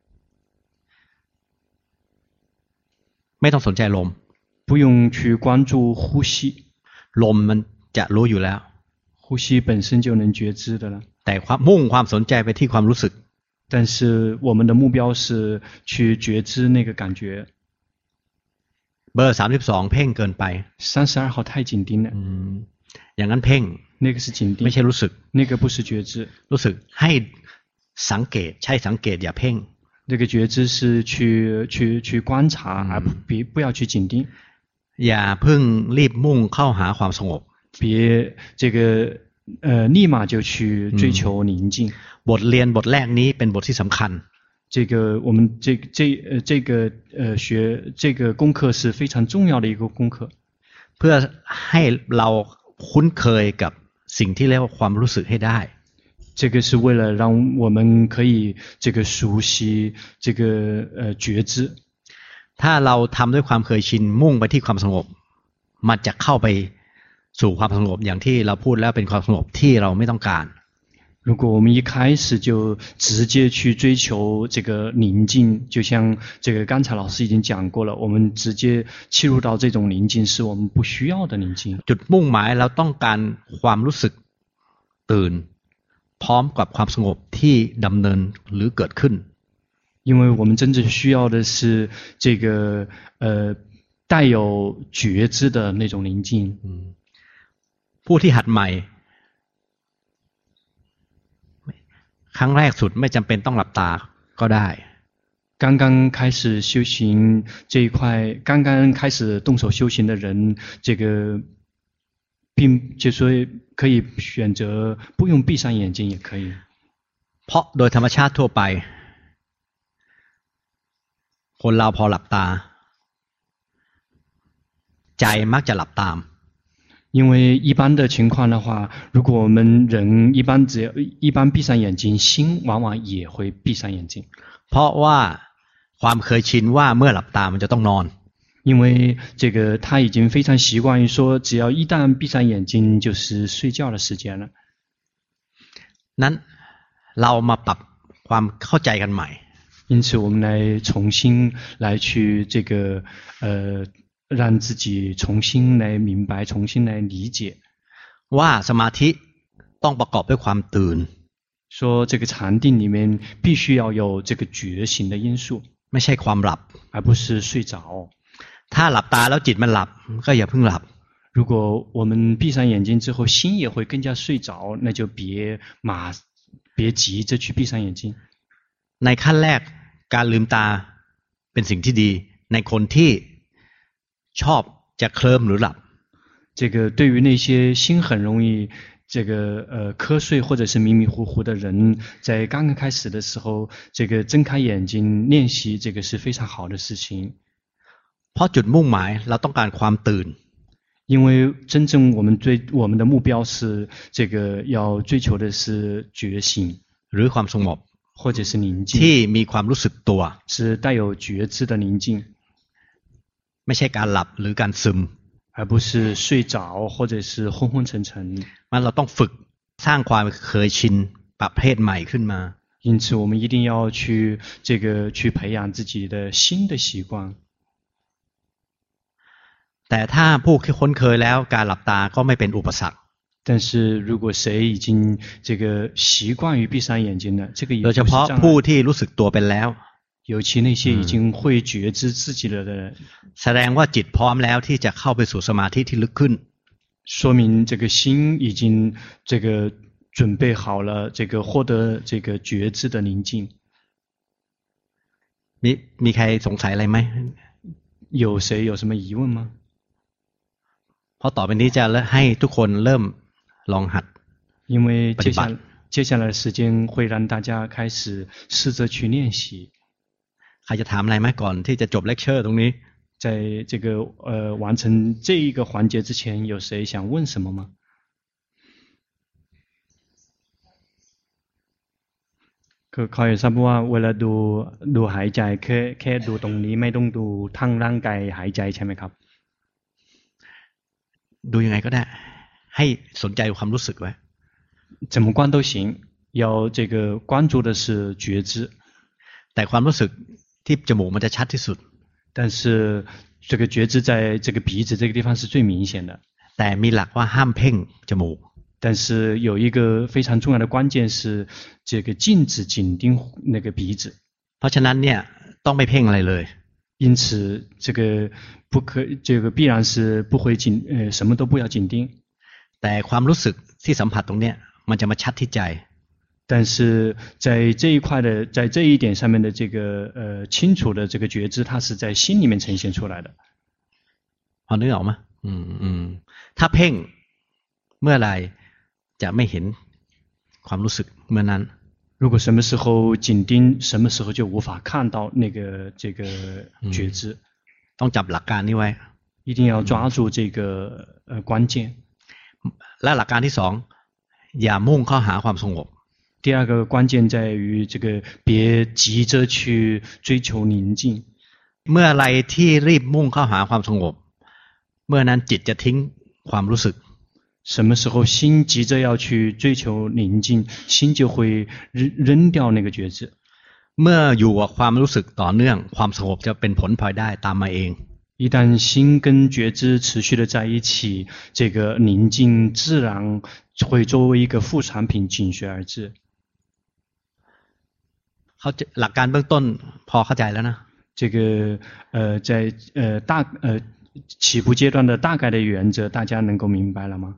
ไม่ต้องสนใจลม不用去关注呼吸ลมมันจะรู้อยู่แล้ว呼吸本身就能觉知的了แต่มุ่งความสนใจไปที่ความรู้สึก但是我们的目标是去觉知那个感觉เบอร์32เพ่งเกินไป 32号太紧盯了อย่างนั้นเพ่ง那个是紧盯ไม่ใช่รู้สึก那个不是觉知รู้สึกให้สังเกตใช่สังเกตอย่าเพ่ง那个觉知是去观察而不要去紧盯อย่าเพิ่งรีบมุ่งเข้าหาความสงบ别这个立马就去追求宁静บทเรียนบทแรกนี้เป็นบทที่สำคัญ这个我们这个这个功课是非常重要的一个功课เพื่อให้เราคุ้นเคยกับสิ่งที่เรียกว่าความรู้สึกให้ได้这个是为了让我们可以这个熟悉这个觉知ถ้าเราทำด้วยความเคยชินมุ่งไปที่ความสงบมันจะเข้าไปสู่ความสงบอย่างที่เราพูดแล้วเป็นความสงบที่เราไม่ต้องการ如果我们一开始就直接去追求这个宁静，就像这个刚才老师已经讲过了，我们直接切入到这种宁静是我们不需要的宁静。 จุดมุ่งหมายเราต้องการความรู้สึกตื่นพร้อมกับความสงบที่ดำเนินหรือเกิดขึ้น因为我们真正需要的是这个带有觉知的那种宁静。 ผู้ที่หัดใหม่ครั้งแรกสุดไม่จำเป็นต้องหลับตาก็ได้刚刚开始修行这一块，刚刚开始动手修行的人，这个并就说可以选择不用闭上眼睛也可以。 เพราะโดยธรรมชาติทั่วไปคนเราพอหลับตาใจมักจะหลับตาม因为一般的情况的话，如果我们人一般闭上眼睛，心往往也会闭上眼睛。 เพราะว่าความเคยชินว่าเมื่อหลับตามันจะต้องนอน因为这个他已经非常习惯于说，只要一旦闭上眼睛就是睡觉的时间了。 นั้นเรามาปรับความเข้าใจกันใหม่因此，我们来重新来去这个让自己重新来明白，重新来理解。 ว่าสมาธิต้องประกอบด้วยความตื่น说这个禅定里面必须要有这个觉醒的因素， ไม่ใช่ความหลับ而不是睡着。 ถ้าหลับตาแล้วจิตมันหลับก็อย่าเพิ่งหลับ如果我们闭上眼睛之后，心也会更加睡着，那就别急着去闭上眼睛。 ในขั้นแรกการลืมตาเป็นสิ่งที่ดีในคนที่ชอบจะเคลิ้มหรือหลับ这个对于那些心很容易这个瞌睡或者是迷迷糊糊的人，在刚刚开始的时候，这个睁开眼睛练习，这个是非常好的事情。 เพราะจุดมุ่งหมายเราต้องการความตื่น因为真正我们的目标是这个要追求的是觉醒หรือความสงบ或者是宁ที่静， มีความรู้สึกตัว是带有觉知的宁静， ไม่ใช่การหลับหรือการซึม而不是睡着或者是昏昏沉沉。 มันเราต้องฝึกสร้างความเคยชินประเภทใหม่ขึ้นมา因此，我们一定要去培养自己的新的习惯。 แต่ถ้าผู้ที่คุ้นเคยแล้วการหลับตาก็ไม่เป็นอุปสรรค但是如果谁已经这个习惯于闭上眼睛了，这个也โด不ย是เฉพาะ障ผู้碍。 ที่รู้สึกตัวเป็นแล้ว尤其那些已经会觉知自己了的人， แสดงว่าจิตพร้อมแล้วที่จะเข้าไปสู่สมาธิที่ลึกขึ้น说明这个心已经这个准备好了，这个获得这个觉知的宁静。 มีใครสงสัยอะไรไหม有谁有什么疑问吗？ เพราะต่อไปนี้จะให้ทุกคนเริ่มลองหัด因为ปฏิบัติ接下来的时间会让大家开始试着去练习。 ใครจะถามอะไรไหมก่อนที่จะจบเลคเชอร์ตรงนี้在这个完成这一个环节之前，有谁想问什么吗？ คือเขาอยากทราบว่าเวลาดูหายใจแค่ดูตรงนี้ไม่ต้องดูทั้งร่างกายหายใจใช่ไหมครับดูยังไงก็ได้ ให้สนใจความรู้สึกไว้怎么观都行，要这个关注的是觉知。 แต่ความรู้สึกที่จมูกมันจะชัดที่สุด但是这个觉知在这个鼻子这个地方是最明显的。 แต่มีหลักว่าห้ามเพ่งจมูก但是有一个非常重要的关键是这个禁止紧盯那个鼻子。 เพราะฉะนั้นเนี่ยต้องไม่เพ่งอะไรเลย因此这个必然是不会什么都不要紧盯。 แต่ความรู้สึกที่สัมผัสตรงเนี้ยมันจะมาชัดที่ใจ但是在这一块的，在这一点上面的这个清楚的这个觉知，它是在心里面呈现出来的。 พอนึกออกไหมถ้าเพ่งเมื่อไหร่จะไม่เห็นความรู้สึกเมื่อนั้น如果什么时候紧盯，什么时候就无法看到那个这个觉知。 ต้องจับหลักการนี้ไว้一定要抓住这个关键。 และหลักการที่สองอย่ามุ่งเข้าหาความสงบ第二个关键在于这个别急着去追求宁静。 เมื่อไรที่รีบมุ่งเข้าหาความสงบเมื่อนั้นจิตจะทิ้งความรู้สึก什么时候心急着要去追求宁静，心就会扔掉那个觉知。 เมื่ออยู่กับความรู้สึกต่อเนื่องความสงบจะเป็นผลพลอยได้ตามมาเอง一旦心跟觉知持续的在一起，这个宁静自然会作为一个副产品紧随而至。 หลักการเบื้องต้นพอเข้าใจแล้วนะ这个在起步阶段的大概的原则，大家能够明白了吗？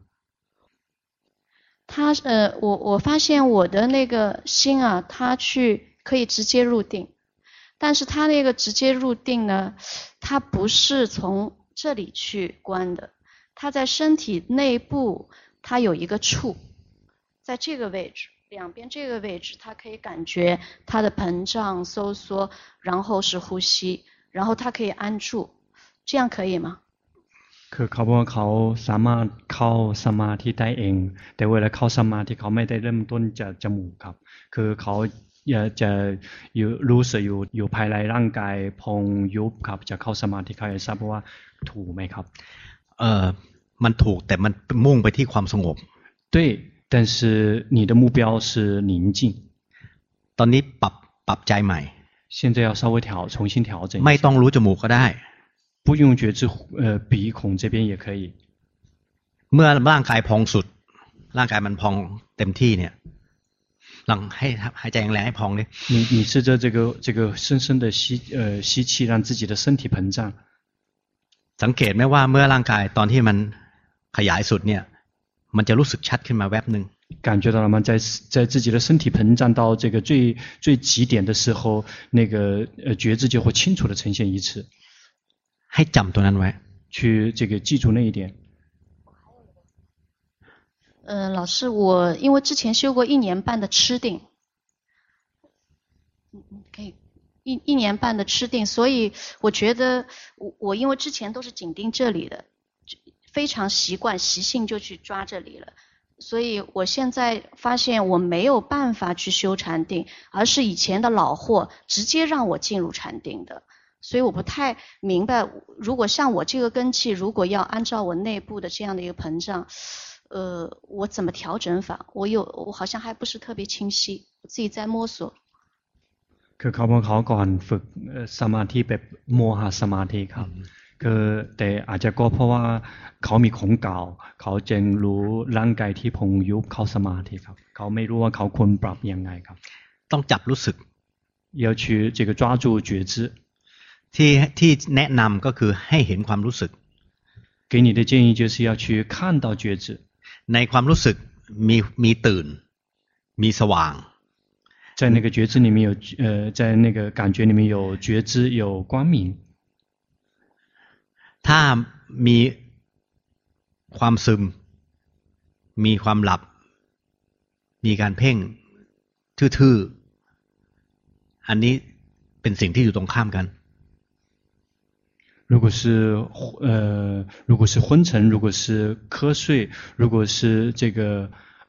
我发现我的那个心啊，它可以直接入定，但是它那个直接入定呢，它不是从这里去观的， 它在身体内部，它有一个处，在这个位置，两边这个位置，它可以感觉它的膨胀、收缩，然后是呼吸，然后它可以安住，这样可以吗？ คือเขาบอกว่าเขาสามารถเข้าสมาธิได้เองแต่เวลาเข้าสมาธิเขาไม่ได้เริ่มต้นจากจมูกครับคือเขาจะอยู่รู้สึกอยู่ภายในร่างกายพองยุบครับจะเข้าสมาธิเขาจะทราบว่าถูกไหมครับมันถูกแต่มันมุ่งไปที่ความสงบ对但是你的目标是宁静ตอนนี้ปรับใจใหม่现在要稍微重新调整ไม่ต้องรู้จมูกก็ได้不用觉知鼻孔这边也可以เมื่อร่างกายพองสุดร่างกายมันพองเต็มที่เนี่ยลองให้หายใจแรงๆให้พองดิ你试着这个深深的吸气让自己的身体膨胀สังเกตไหมว่าเมื่อร่างกายตอนที่มันขยายสุดเนี่ยมันจะรู้สึกชัดขึ้นมาแวบนึง感觉到了吗？在自己的身体膨胀到这个最极点的时候，那个觉知就会清楚的呈现一次。 ให้จำตัวนั้นไว้去这个记住那一点。 老师，我因为之前修过1年半的吃定，可以一年半的吃定，所以我觉得我因为之前都是紧盯这里的，非常习性就去抓这里了。所以我现在发现我没有办法去修禅定，而是以前的老货直接让我进入禅定的。所以我不太明白，如果像我这个根器，如果要按照我内部的这样的一个膨胀，我怎么调整法？我好像还不是特别清晰，我自己在摸索。 คือเขาบอกเขาก่อนฝึกสมาธิแบบโมหะสมาธิครับคือแต่อาจจะก็เพราะว่าเขามีของเก่าเขาจึงรู้ร่างกายที่พองยุบเข้าสมาธิครับเขาไม่รู้ว่าเขาควรปรับยังไงครับต้องจับรู้สึก要去这个抓住觉知ที่แนะนำก็คือให้เห็นความรู้สึก给你的建议就是要去看到觉知ในความรู้สึกมีตื่นมีสว่าง在那个觉知里面有在那个感觉里面有觉知有光明ถ้ามีความซึมมีความหลับมีการเพ่งทื่อๆอันนี้เป็นสิ่งที่อยู่ตรงข้ามกัน如果是昏沉如果是瞌睡如果是这个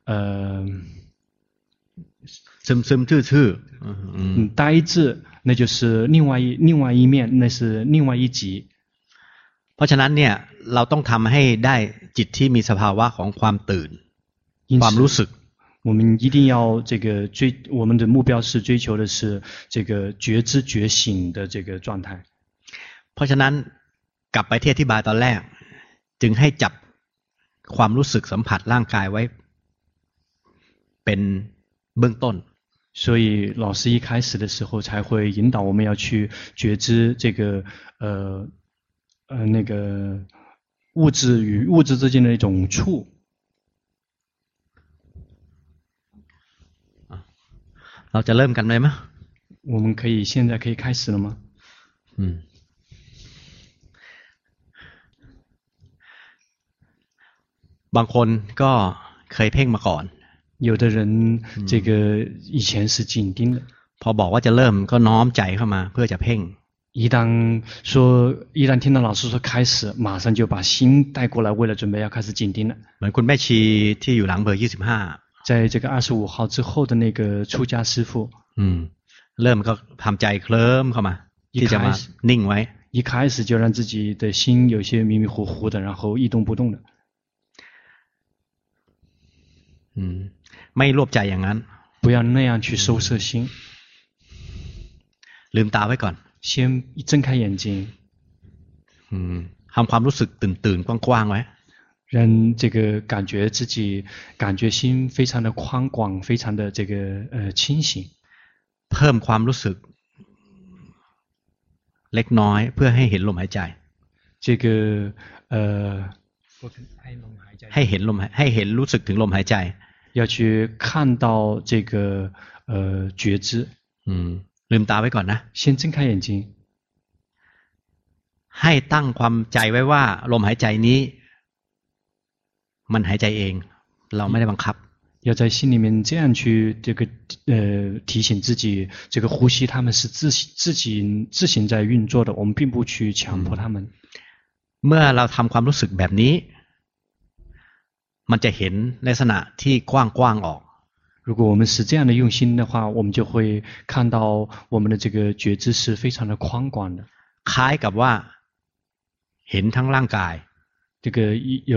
ซึมทื่อ呆滞那就是另外一面那是另外一极เพราะฉะนั้นเนี่ยเราต้องทำให้ได้จิตที่มีสภาวะของความตื่นความรู้สึก我们一定要我们的目标是追求的是这个觉知觉醒的这个状态เพราะฉะนั้นกลับไปที่อธิบายตอนแรกจึงให้จับความรู้สึกสัมผัสร่างกายไว้เป็นเบื้องต้น所以老师一开始的时候才会引导我们要去觉知这个那个物质与物质之间的一种触เราจะเริ่มกันเลยมั้ย我们现在可以开始了吗บางคนก็เคยเพ่งมาก่อน有的人这个以前是紧盯的พอบอกว่าจะเริ่มก็น้อมใจเข้ามาเพื่อจะเพ่ง一旦听到老师说开始马上就把心带过来为了准备要开始紧盯了เหมือนคุณแม่ชีที่อยู่หลังเบอร์25 在这个25号之后的那个出家师父เริ่มก็ทำใจเคลิ้มเข้ามาที่จะมานิ่งไว้一开始就让自己的心有些迷迷糊糊的然后一动不动的ไม่รวบใจอย่างนั้น不要那样去收摄心ลืมตาไว้ก่อน先睁开眼睛ทำความรู้สึกตื่นๆกว้างๆไว้让这个感觉自己感觉心非常的宽广非常的这个清醒เพิ่มความรู้สึกเล็กน้อยเพื่อให้เห็นลมหายใจ这个ให้เห็นลมให้เห็นรู้สึกถึงลมหายใจ要去看到这个觉知ลืมตาไว้ก่อนนะ先睁开眼睛ให้ตั้งความใจไว้ว่าลมหายใจนี้มันหายใจเองเราไม่ได้บังคับ要在心里面这样去提醒自己，这个呼吸他们是自行在运作的，我们并不去强迫他们。 เมื่อเราทำความรู้สึกแบบนี้มันจะเห็นลักษณะที่กว้างๆออก如果我们是这样的用心的话，我们就会看到我们的这个觉知是非常的宽广的。 คล้ายกับว่าเห็นทั้งร่างกาย这个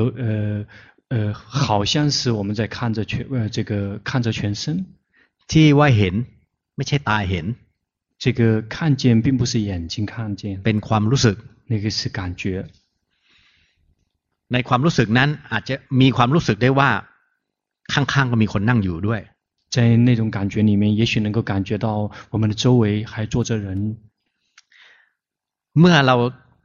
好像是我们在看着全身。 ที่ว่าเห็นไม่ใช่ตาเห็น这个看见并不是眼睛看见， เป็นความรู้สึก那个是感觉。 ในความรู้สึกนั้นอาจจะมีความรู้สึกได้ว่าข้างๆก็มีคนนั่งอยู่ด้วย在那种感觉里面，也许能够感觉到我们的周围还坐着人。 เมื่อเรา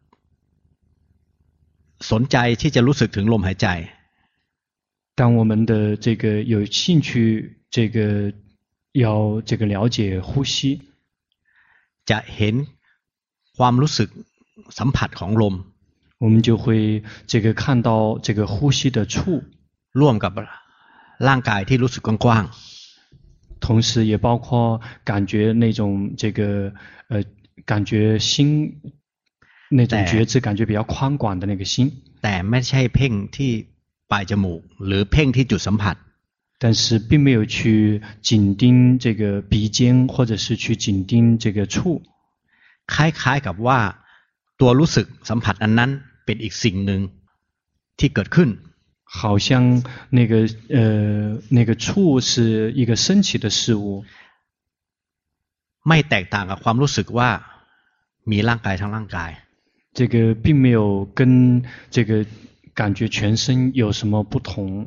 สนใจที่จะรู้สึกถึงลมหายใจ当我们的这个有兴趣，要了解呼吸， จะเห็นความรู้สึกสัมผัสของลม我们就会看到这个呼吸的触， ร่วมกับร่างกายที่รู้สึกกว้าง同时也包括感觉那种感觉心那种觉知感觉比较宽广的那个心， แต่ไม่ใช่เพ่งที่ปลายจมูกหรือเพ่งที่จุดสัมผัส但是并没有去紧盯这个鼻尖，或者是去紧盯这个触。 คล้ายๆกับว่าตัวรู้สึกสัมผัสอันนั้นเป็นอีกสิ่งหนึ่งที่เกิดขึ้น好像那个触是一个升起的事物， ไม่แตกต่างกับความรู้สึกว่ามีร่างกายทั้งร่างกาย这个并没有跟这个感觉全身有什么不同。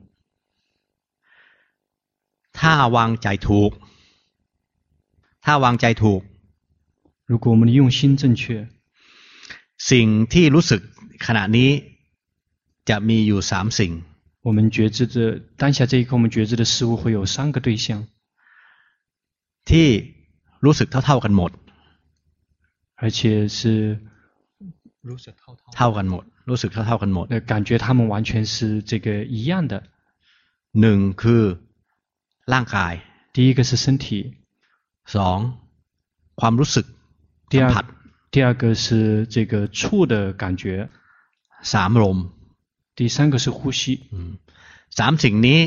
ถ้าวางใจถูก如果我们的用心正确， สิ่งที่รู้สึกขณะนี้จะมีอยู่3สิ่ง我们觉知的当下这一刻，我们觉知的事物会有3个对象， ที่รู้สึกเท่ากันหมด而且是เท่ากันหมดรู้สึกเท่ากันหมด感觉他们完全是这个一样的。 1คือร่างกาย第一个是身体 2ความรู้สึกสัมผัส第二个是这个触的感觉 3ลม第3个是呼吸 3สิ่งนี้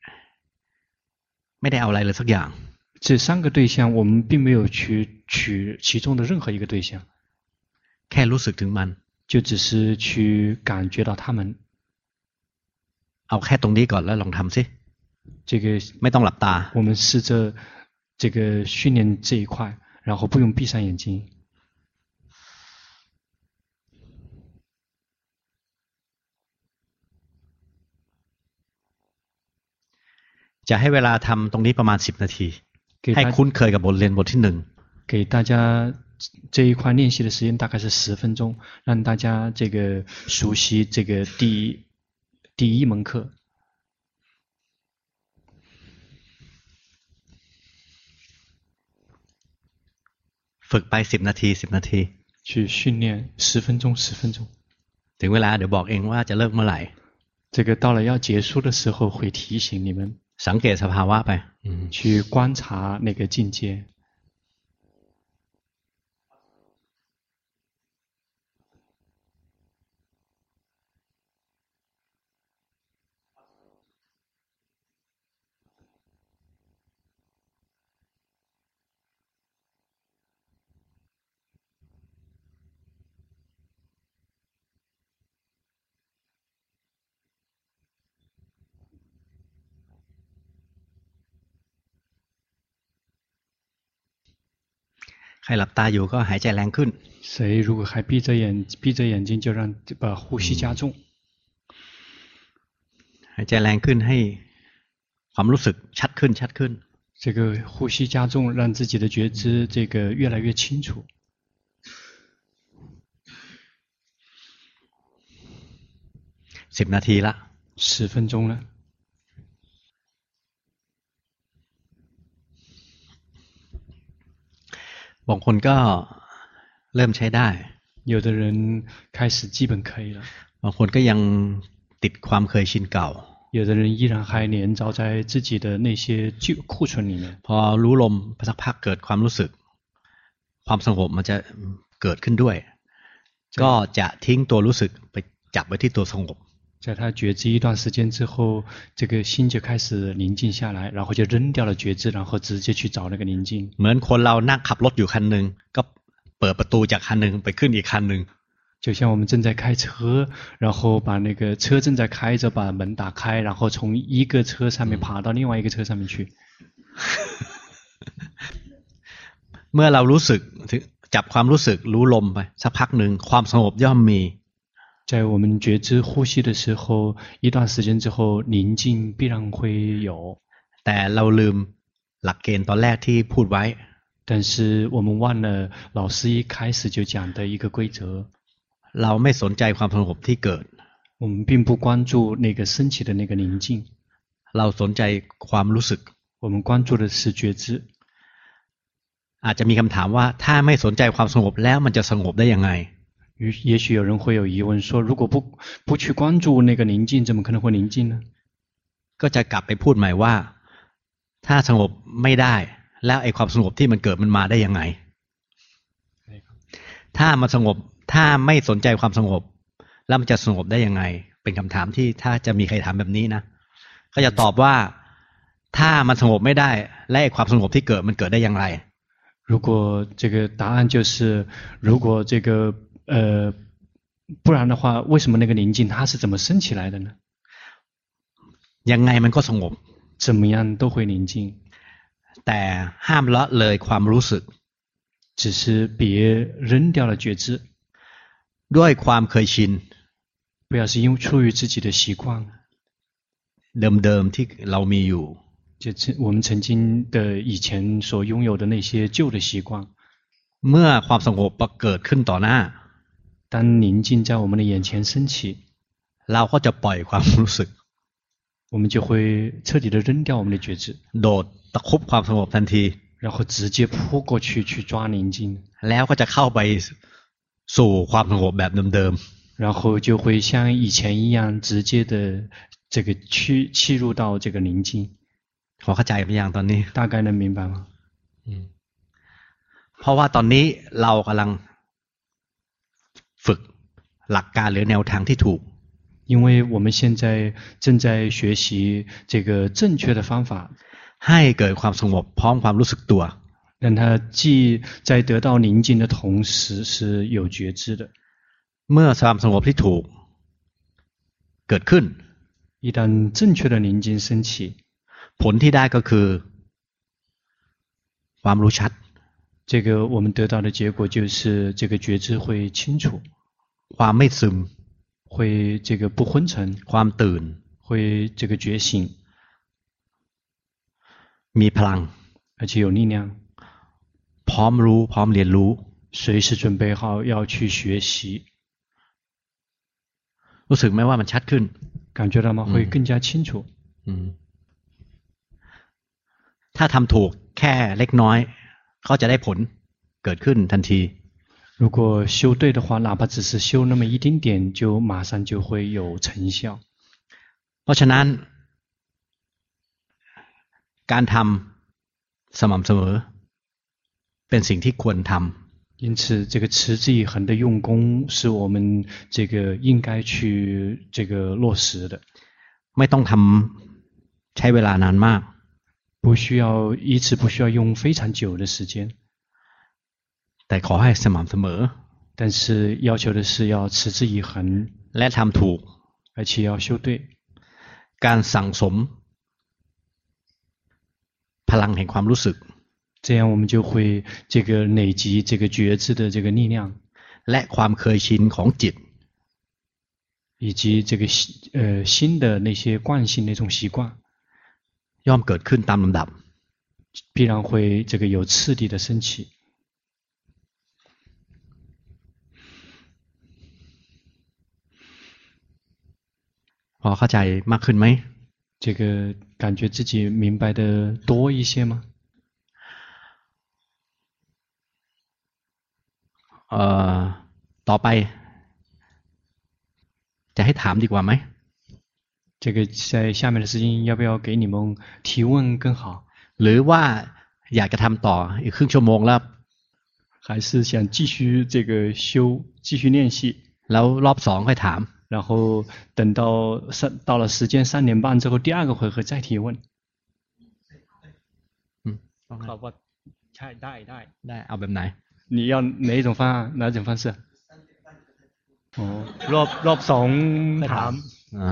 ไม่ได้เอาอะไรเลยสักอย่าง这3个对象我们并没有去取其中的任何一个对象แค่รู้สึกถึงมัน就只是去感觉到它们เอาแค่ตรงนี้ก่อนแล้วลองทำสิ这个ไม่ต้องหลับตา我们试着这个训练这一块，然后不用闭上眼睛จะให้เวลาทำตรงนี้ประมาณ10นาทีให้คุ้นเคยกับบทเรียนบทที่1 给大家这一块练习的时间大概是10分钟，让大家这个熟悉这个第一门课。 ฝึกไป10นาที去训练10分钟10分钟ถึงเวลาเดี๋ยวบอกเองว่าจะเลิกเมื่อไหร่这个到了要结束的时候会提醒你们สังเกตสภาวะไป去观察那个境界ใครหลับตาอยู่ก็หายใจแรงขึ้น谁如果还闭着眼睛就让把呼吸加重หายใจแรงขึ้นให้ความรู้สึกชัดขึ้น这个呼吸加重让自己的觉知这个越来越清楚 10นาทีละ 10分钟了บางคนก็เริ่มใช้ได้有的人开始基本可以了บางคนก็ยังติดความเคยชินเก่า有的人依然还连着在自己的那些旧库存里面。 พอรู้ลมไปสักพักเกิดความรู้สึกความสงบมันจะเกิดขึ้นด้วยก็จะทิ้งตัวรู้สึกไปจับไว้ที่ตัวสงบ在他觉知一段时间之后，这个心就开始宁静下来，然后就扔掉了觉知，然后直接去找那个宁静。 เหมือนคนเรานั่งขับรถอยู่คันหนึ่งก็เปิดประตูจากคันหนึ่งไปขึ้นอีกคันหนึ่ง就像我们正在开车，然后把那个车正在开着，把门打开，然后从一个车上面爬到另外一个车上面去。 เมื่อเรารู้สึกจับความรู้สึกรู้ลมไปสักพักหนึ่งความสงบย่อมมี在我们觉知呼吸的时候，一段时间之后，宁静必然会有。 แต่เราลืมหลักเกณฑ์ตอนแรกที่พูดไว้但是我们忘了老师一开始就讲的一个规则。 เราไม่สนใจความสงบที่เกิด我们并不关注那个升起的那个宁静， เราสนใจความรู้สึก我们关注的是觉知。 อาจจะมีคำถามว่าถ้าไม่สนใจความสงบแล้วมันจะสงบได้ยังไง也许有人会有疑问说，如果不去关注那个宁静，怎么可能会宁静呢？ ก็จะกลับไปพูดใหม่ว่าถ้าสงบไม่ได้แล้วไอ้ความสงบที่มันเกิดมันมาได้ยังไงถ้ามันสงบถ้าไม่สนใจความสงบแล้วมันจะสงบได้ยังไงเป็นคำถามที่ถ้าจะมีใครถามแบบนี้นะก็จะตอบว่าถ้ามันสงบไม่ได้และไอ้ความสงบที่เกิดมันเกิดได้อย่างไร如果这个答案就是，如果这个不然的话，为什么那个宁静它是怎么升起来的呢？ ยังไงมันก็สงบ怎么样都会宁静， แต่ห้ามละเลยความรู้สึก只是别扔掉了觉知， ด้วยความเคยชิน不要是因为出于自己的习惯， เดิมๆที่เรามีอยู่就我们曾经的以前所拥有的那些旧的习惯。 เมื่อความสงบเกิดขึ้นต่อหน้า当宁静在我们的眼前升起， เราก็จะปล่อยความรู้สึก我们就会彻底的扔掉我们的觉知， โดดตะคุบความสงบทันที然后直接扑过去去抓宁静， แล้วก็จะเข้าไปสู่ความสงบแบบเดิม然后就会像以前一样直接的这个契入到这个宁静。 พอเข้าใจไหมอย่างตอนนี้大概能明白吗？ เพราะว่าตอนนี้เรากำลังฝึกหลักการหรือแนวทางที่ถูก因为我们现在正在学习这个正确的方法， ให้เกิดความสงบพร้อมความรู้สึกตัว让它既在得到宁静的同时是有觉知的。 เมื่อความสงบที่ถูกเกิดขึ้น一旦正确的宁静升起， ผลที่ได้ก็คือความรู้ชัด这个我们得到的结果就是这个觉知会清楚， ความไม่ซึม会这个不昏沉， ความตื่น会这个觉醒， มีพลัง而且有力量， พร้อมรู้พร้อมเรียนรู้随时准备好要去学习。 รู้สึกไหมว่ามันชัดขึ้น感觉到吗？会更加清楚。 ถ้าทำถูกแค่เล็กน้อยก็จะได้ผลเกิดขึ้นทันที如果修对的话，哪怕只是修那么一丁点，就马上就会有成效。 เพราะฉะนั้นการทำสม่ำเสมอเป็นสิ่งที่ควรทำ因此，这个持之以恒的用功是我们这个应该去这个落实的。 ไม่ต้องทำใช้เวลานานมาก不需要不需要用非常久的时间， แต่ขอให้สม่ำเสมอ但是要求的是要持之以恒และทำถูก而且要修对。 การสั่งสมพลังแห่งความรู้สึก这样我们就会这个累积这个觉知的这个力量， และความเคยชินของจิต以及这个新的那些惯性那种习惯， ย่อมเกิดขึ้นตามลำดับ必然会这个有次第的升起。 พอเข้าใจมากขึ้นไหม这个感觉自己明白的多一些吗？ ต่อไปจะให้ถามดีกว่าไหม这个在下面的时间要不要给你们提问更好？ หรือว่าอยากจะทำต่ออีกครึ่งชั่วโมงแล้ว还是想继续这个修，继续练习？ แล้วรอบ2ค่อยถาม然后等到了时间3点半之后，第2个回合再提问。好吧，ใช่ได้เอาแบบไหน你要哪一种方案？哪种方式？哦，รอบ2ถาม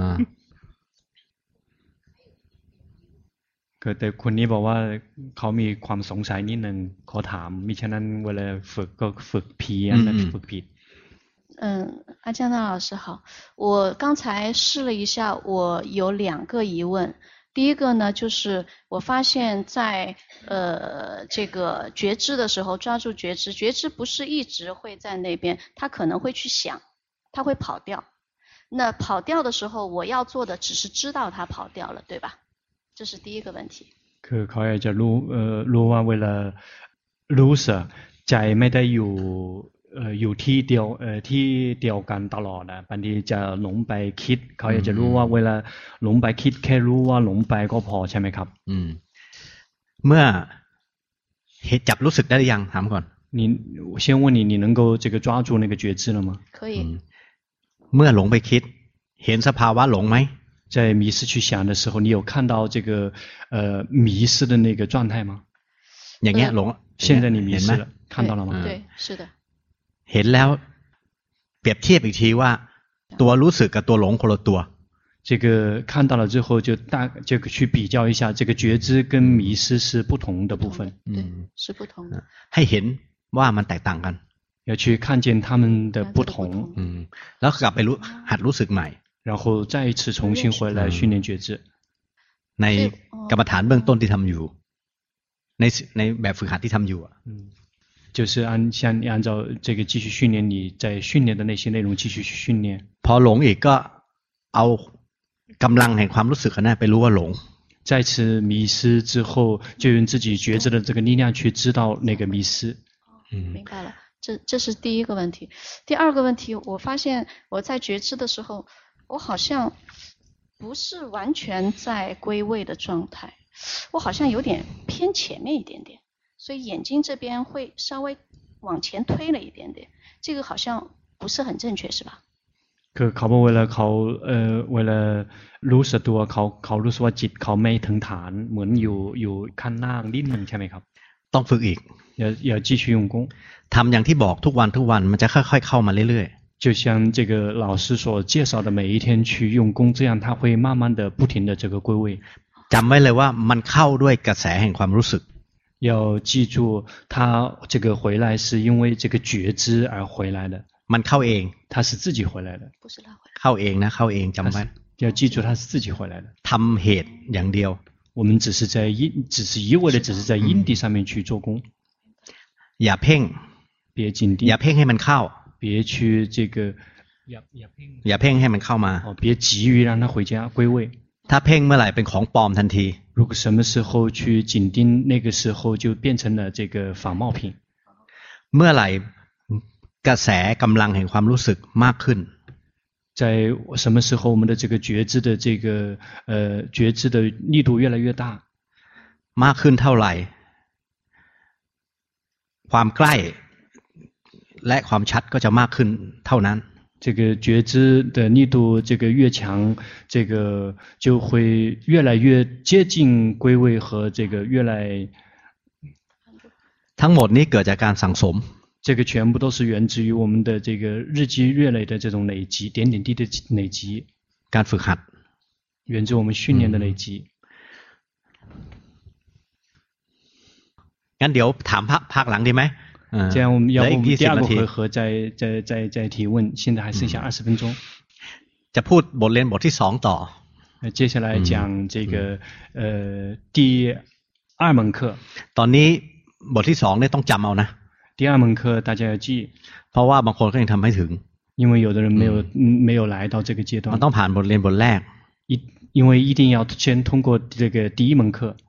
แต่คนนี้บอกว่าเขามีความสงสัยนิดนึงขอถามมิฉะนั้นเวลาฝึกก็ฝึกเพี้ยนและฝึกผิด阿江娜老师好，我刚才试了一下，我有2个疑问。第一个呢，就是我发现在这个觉知的时候，抓住觉知，觉知不是一直会在那边，它可能会去想，它会跑掉。那跑掉的时候，我要做的只是知道它跑掉了，对吧？这是第一个问题。 คือเขาอยากจะรู้ว่าเวลารู้สึกใจไม่ได้อยู่ที่เดียวกันตลอดนะบางทีจะหลงไปคิดเขาอยากจะรู้ว่าเวลาหลงไปคิดแค่รู้ว่าหลงไปก็พอใช่ไหมครับเมื่อจับรู้สึกได้หรือยังถามก่อน你先问你能够这个抓住那个觉知了吗？ 可以。 เมื่อหลงไปคิดเห็นสภาวะหลงไหม在迷失去想的时候，你有看到这个迷失的那个状态吗？ อย่างเงี้ยหลง现在你迷失了，看到了吗？ 对，是的。 เห็นแล้วเปรียบเทียบอีกทีว่าตัวรู้สึกกับตัวหลงคนละตัว这个看到了之后就去比较一下，这个觉知跟迷失是不同的部分。 对，是不同的。 ให้เห็นว่ามันแตกต่างกัน要去看见他们的不同。 แล้วกลับไปหัดรู้สึกใหม่然后再一次重新回来训练觉知。 ในกรรมฐานเบื้องต้นที่ทำอยู่ในแบบฝึกหัดที่ทำอยู่就是按照这个继续训练你在训练的那些内容继续去训练。 พอหลงอีกก็เอากำลังแห่งความรู้สึกนั้นไปรู้ว่าหลง再次迷失之后，就用自己觉知的这个力量去知道那个迷失。 明白了，这是第一个问题。第二个问题，我发现我在觉知的时候，我好像不是完全在归位的状态，我好像有点偏前面一点点，所以眼睛这边会稍微往前推了一点点，这个好像不是很正确，是吧？ คือเขาบอกเวลารู้สึกตัวเขารู้สึกว่าจิตเขาไม่ถึงฐานเหมือนอยู่ขั้นล่างนิดหนึ่งใช่ไหมครับต้องฝึกอีก要继续用功ทำอย่างที่บอกทุกวันมันจะค่อยๆเข้ามาเรื่อยๆ就像这个老师所介绍的每一天去用功这样他会慢慢的不停的这个归位จำไว้เลยว่ามันเข้าด้วยกระแสแห่งความรู้สึก要记住他这个回来是因为这个觉知而回来的มันเข้าเอง他是自己回来的不是他回来เข้าเองนะเข้าเองจำไว้要记住他是自己回来的ทำเหตุอย่างเดียว我们只是一味的只是在因地上面去做工อย่าเพ่ง别紧盯อย่าเพ่งให้มันเข้า别去这个อย่าเพ่งให้มันเข้ามา别急于让他回家归位ถ้าเพ่งเมื่อไหร่เป็นของปลอมทันที如果什么时候去紧盯那个时候就变成了这个仿冒品เมื่อไหร่กระแสกำลังแห่งความรู้สึกมากขึ้น在什么时候我们的这个觉知的这个觉知的力度越来越大มากขึ้นเท่าไหร่ความใกล้และความชัดก็จะมากขึ้นเท่านั้น这个觉知的力度这个越强这个就会越来越接近归位和这个越来ทั้งหมดนี้เกิดจากการสั่งสม这个全部都是源自于我们的这个日积月累的这种累积点点滴滴的累积การฝึกหัด源自我们训练的累积งั้นเดี๋ยวถามภาคหลังดีไหม这样我们要不我们第2个回合再提问现在还剩下20分钟จะพูดบทเรียนบทที่2ต่อ接下来讲这个第2门课ตอนนี้บทที่2เนี่ยต้องจำเอานะ第2门课大家要记เพราะว่าบางคนก็ยังทำไม่ถึง因为有的人没有来到这个阶段มันต้องผ่านบทเรียนบทแรก因为一定要先通过这个第1门课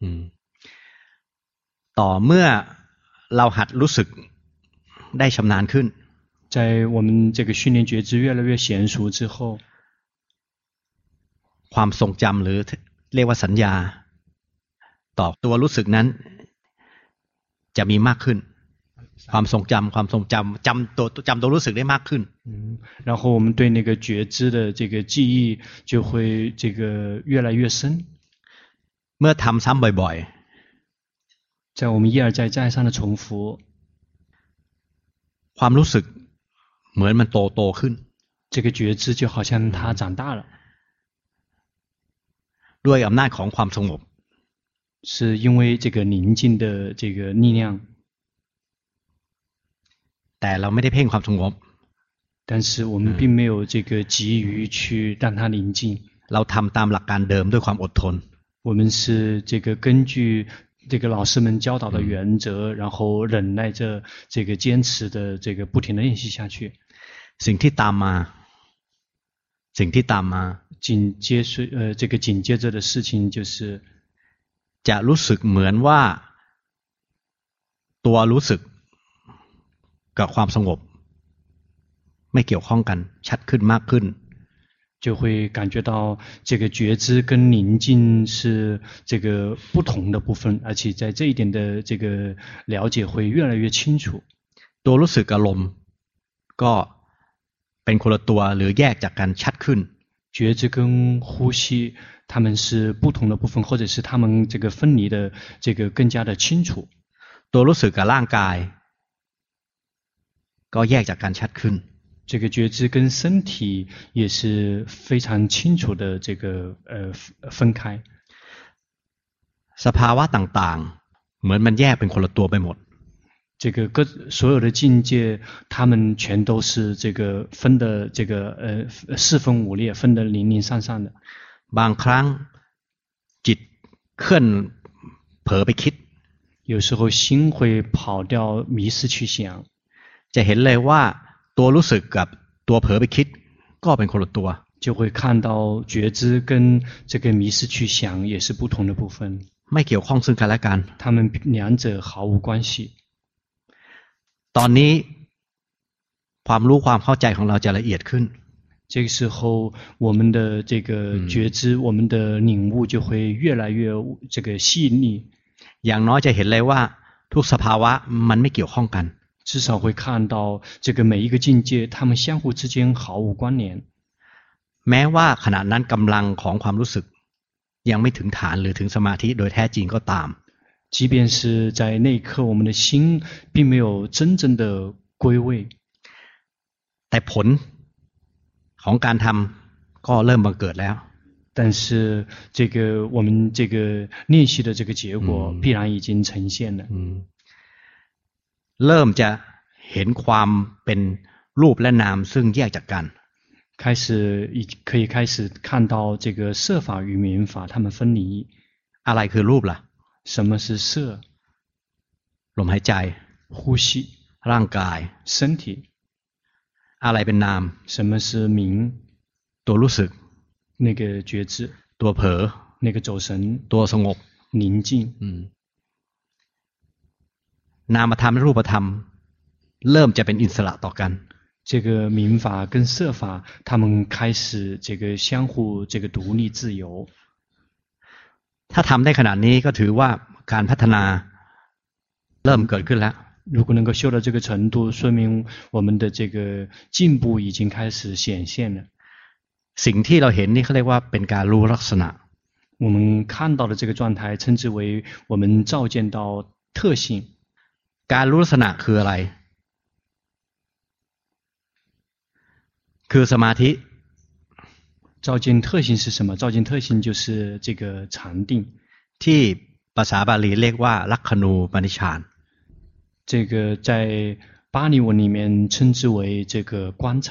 ต่อเมื่อเราหัดรู้สึกได้ชำนาญขึ้น在我们这个训练觉知越来越娴熟之后ความทรงจำหรือเรียกว่าสัญญาต่อตัวรู้สึกนั้นจะมีมากขึ้นความทรงจำจำตัวรู้สึกได้มากขึ้น然后我们对那个觉知的这个记忆就会这个越来越深เมื่อทำซ้ำบ่อยๆ在我们一而再再三的重复ความรู้สึกเหมือนมันโตขึ้น这个觉知就好像它长大了ด้วยอำนาจของความสงบ是因为这个宁静的这个力量แต่เราไม่ได้เพ่งความสงบ但是我们并没有这个急于去让它宁静เราทำตามหลักการเดิมด้วยความอดทน我们是这个根据这个老师们教导的原则然后忍耐着这个坚持的这个不停的练习下去สิ่งที่ตามมา这个紧接着的事情就是จะรู้สึกเหมือนว่าตัวรู้สึกกับความสงบไม่เกี่ยวข้องกันชัดขึ้นมากขึ้น就会感觉到这个觉知跟宁静是这个不同的部分而且在这一点的这个了解会越来越清楚ตัวรู้สึกอารมณ์ก็เป็นคนละตัวหรือแยกจากกันชัดขึ้น觉知跟呼吸他们是不同的部分或者是他们这个分离的这个更加的清楚ตัวรู้สึกกับร่างกายก็แยกจากกันชัดขึ้น这个觉知跟身体也是非常清楚的这个分开สภาวะต่างๆเหมือนมันแยกเป็นคนละตัวไปหมด这个所有的境界他们全都是这个分的这个四分五裂分的零零散散的บางครั้งจิตเคลื่อนเผลอไปคิด有时候心会跑掉迷失去想จะเห็นเลยว่าตัวรู้สึกกับตัวเผลอไปคิดก็เป็นคนละตัว就会看到觉知跟这个迷失去想也是不同的部分ไม่เกี่ยวข้องซึ่งกันและกัน他们两者毫无关系ตอนนี้ความรู้ความเข้าใจของเราจะละเอียดขึ้น这个时候我们的这个觉知我们的领悟就会越来越这个细腻อย่างน้อยจะเห็นเลยว่าทุกสภาวะมันไม่เกี่ยวข้องกัน至少会看到这个每一个境界它们相互之间毫无关联แม้ว่าขณะนั้นกำลังของความรู้สึกยังไม่ถึงฐานหรือถึงสมาธิโดยแท้จริงก็ตาม即便是在那一刻我们的心并没有真正的归位แต่ผลของการทำก็เริ่มบังเกิดแล้ว但是这个我们这个练习的这个结果必然已经呈现了เริ่มจะเห็นความเป็นรูปและนามซึ่งแยกจากกัน可以开始看到这个色法与名法它们分离อะไรคือรูปล่ะ什么是色ลมหายใจ呼吸ร่างกาย身体อะไรเป็นนาม什么是名ตัวรู้สึก那个觉知ตัวเผลอ那个走神ตัวสงบ宁静นามธรรมและรูปธรรมเริ่มจะเป็นอิสระต่อกัน这个民法跟色法他们开始这个相互这个独立自由ถ้าทำได้ขนาดนี้ก็ถือว่าการพัฒนาเริ่มเกิดขึ้นแล้ว如果能够修到这个程度说明我们的这个进步已经开始显现了สิ่งที่เราเห็นนี่เขาเรียกว่าเป็นการรู้ลักษณะ我们看到的这个状态称之为我们照见到特性การรู้ลักษณะคืออะไรคือสมาธิ照见特性是什么照见特性就是这个禅定ที่ภาษาบาลีเรียกว่าลักขณูปนิชฌาน这个在巴利文里面称之为这个观禅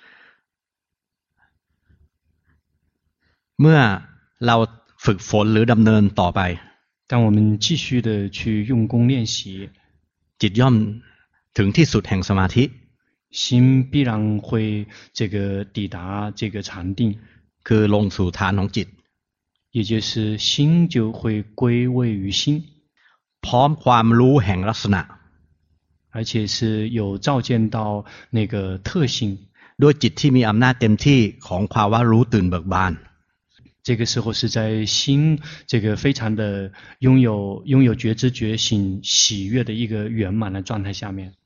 เมื่อเราฝึกฝนหรือดำเนินต่อไป当我们继续的去用功练习จิตย่อมถึงที่สุดแห่งสมาธิ心必然会这个抵达这个禅定คือลงสู่ฐานของจิต也就是心就会归位于心พร้อมความรู้แห่งลักษณะ而且是有照见到那个特性ด้วยจิตที่มีอำนาจเต็มที่ของภาวะรู้ตื่นเบิกบาน这个时候是在心这个非常的拥有觉知觉醒喜悦的一个圆满的状态下面。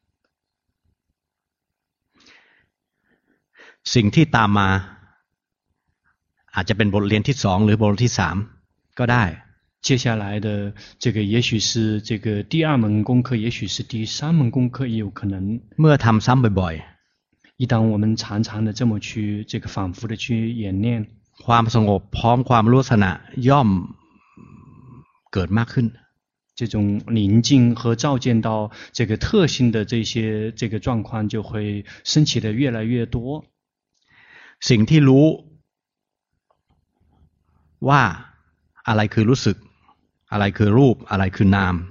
สิ่งที่ตามมาอาจจะเป็นบทเรียนที่2หรือบทเรียนที่3ก็ได้接下来的这个也许是这个第2门功课，也许是第3门功课，也有可能。 เมื่อทำซ้ำบ่อย一旦我们常常的这么去这个反复的去演练， ความสงบพร้อมความรู้ลักษณะย่อมเกิดมากขึ้น这种宁静和照见到这个特性的这些这个状况就会升起的越来越多。 สิ่งที่รู้ว่าอะไรคือรู้สึกอะไรคือรูปอะไรคือนาม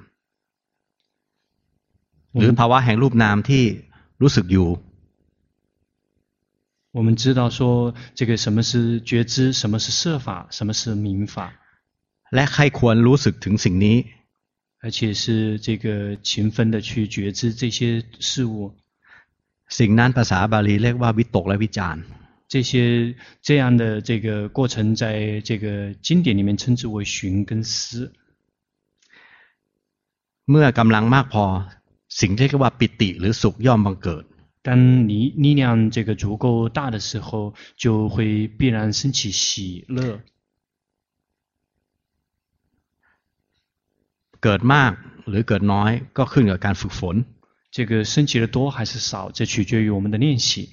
หรือภาวะแห่งรูปนามที่รู้สึกอยู่我们知道说这个什么是觉知，什么是色法，什么是明法， และใครควรรู้สึกถึงสิ่งนี้而且是这个勤奋的去觉知这些事物。 สิ่งนั้นภาษาบาลีเรียกว่าวิตกและวิจารณ์这样的这个过程，在这个经典里面称之为寻跟思。 เมื่อกำลังมากพอสิ่งที่เรียกว่าปิติหรือสุขย่อมบังเกิด当力量这个足够大的时候，就会必然升起喜乐。 เกิดมากหรือเกิดน้อยก็ขึ้นกับการฝึกฝน这个升起的多还是少，这取决于我们的练习。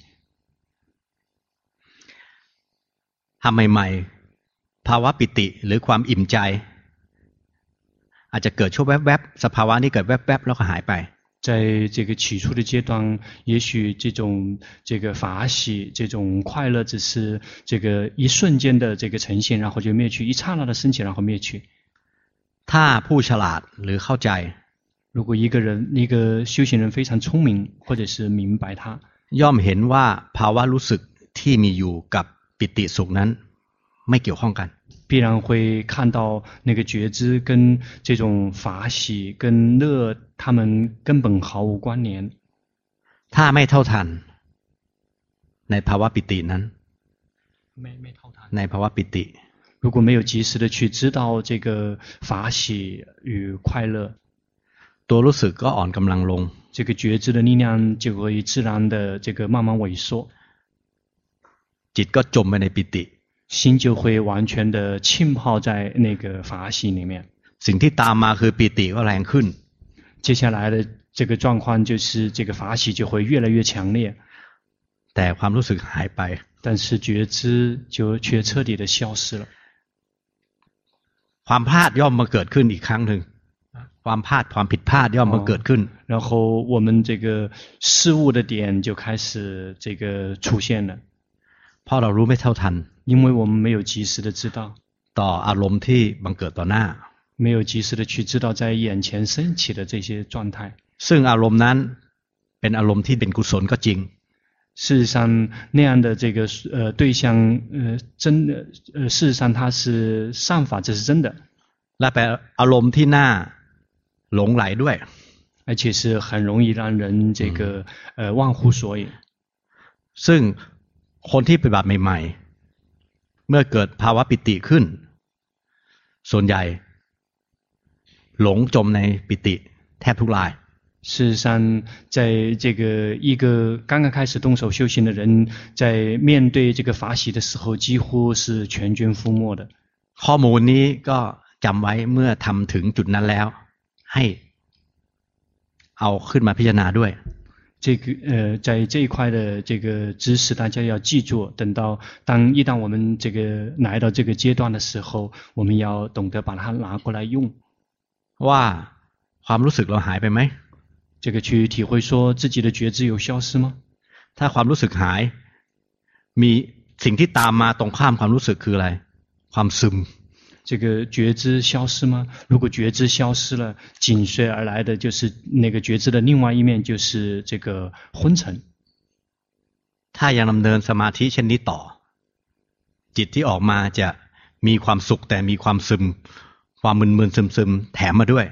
ทำใหม่ๆภาวะปิติหรือความอิ่มใจอาจจะเกิดชั่วแวบๆสภาวะนี้เกิดแวบๆแล้วก็หายไป在这个起初的阶段，也许这个法喜、这种快乐只是这个一瞬间的这个呈现，然后就灭去，一刹那的升起，然后灭去。 ถ้าผู้ฉลาดหรือเข้าใจ如果一个修行人非常聪明，或者是明白他， ย่อมเห็นว่าภาวะรู้สึกที่มีอยู่กับปิติสุขนั้นไม่เกี่ยวข้องกัน必然会看到那个觉知跟这种法喜跟乐，他们根本毫无关联。 ถ้าไม่เท่าทันในภาวะปิตินั้นไม่เท่าทันในภาวะปิติ如果没有及时的去知道这个法喜与快乐， ตัวรู้สึกก็อ่อนกำลังลง这个觉知的力量就会自然的这个慢慢萎缩， จิตก็จมไปในปิติ心就会完全的浸泡在那个法喜里面。 สิ่งที่ตามมาคือปิติก็แรงขึ้น接下来的这个状况就是这个法喜就会越来越强烈， แต่ความรู้สึกหายไป但是觉知就却彻底的消失了。 ความพลาดย่อมมาเกิดขึ้นอีกครั้งหนึ่งความพลาดความผิดพลาดย่อมมาเกิดขึ้น然后我们这个失误的点就开始这个出现了， เพราะเรารู้ไม่เท่าทัน因为我们没有及时的知道ต่ออารมณ์ที่บังเกิดต่อหน้า没有及时的去知道在眼前升起的这些状态， ซึ่งอารมณ์นั้นเป็นอารมณ์ที่เป็นกุศลก็จริง事实上那样的这个对象事实上它是善法，这是真的， และเป็นอารมณ์ที่น่าหลงไหลด้วย而且是很容易让人这个忘乎所以。 ซึ่งคนที่ปฏิบัติใหม่ๆเมื่อเกิดภาวะปิติขึ้นส่วนใหญ่หลงจมในปิติแทบทุกราย事实上在这个一个刚刚开始动手修行的人，在面对这个法喜的时候几乎是全军覆没的。 ข้อมูลนี้ก็จำไว้เมื่อทำถึงจุดนั้นแล้วให้เอาขึ้นมาพิจารณาด้วย这个在这一块的这个知识大家要记住，一旦我们这个来到这个阶段的时候，我们要懂得把它拿过来用。 ว่าความรู้สึกเราหายไปไหม这个去体会说自己的觉知有消失吗？ ถ้าความรู้สึกหายมีสิ่งที่ตามมาตรงข้ามความรู้สึกคืออะไรความซึม这个觉知消失吗？如果觉知消失了，紧随而来的就是那个觉知的另外一面，就是这个昏沉。 ถ้ายังดำเนินสมาธิเช่นนี้ต่อจิตที่ออกมาจะมีความสุขแต่มีความซึมความมึนๆซึมๆแถมมาด้วย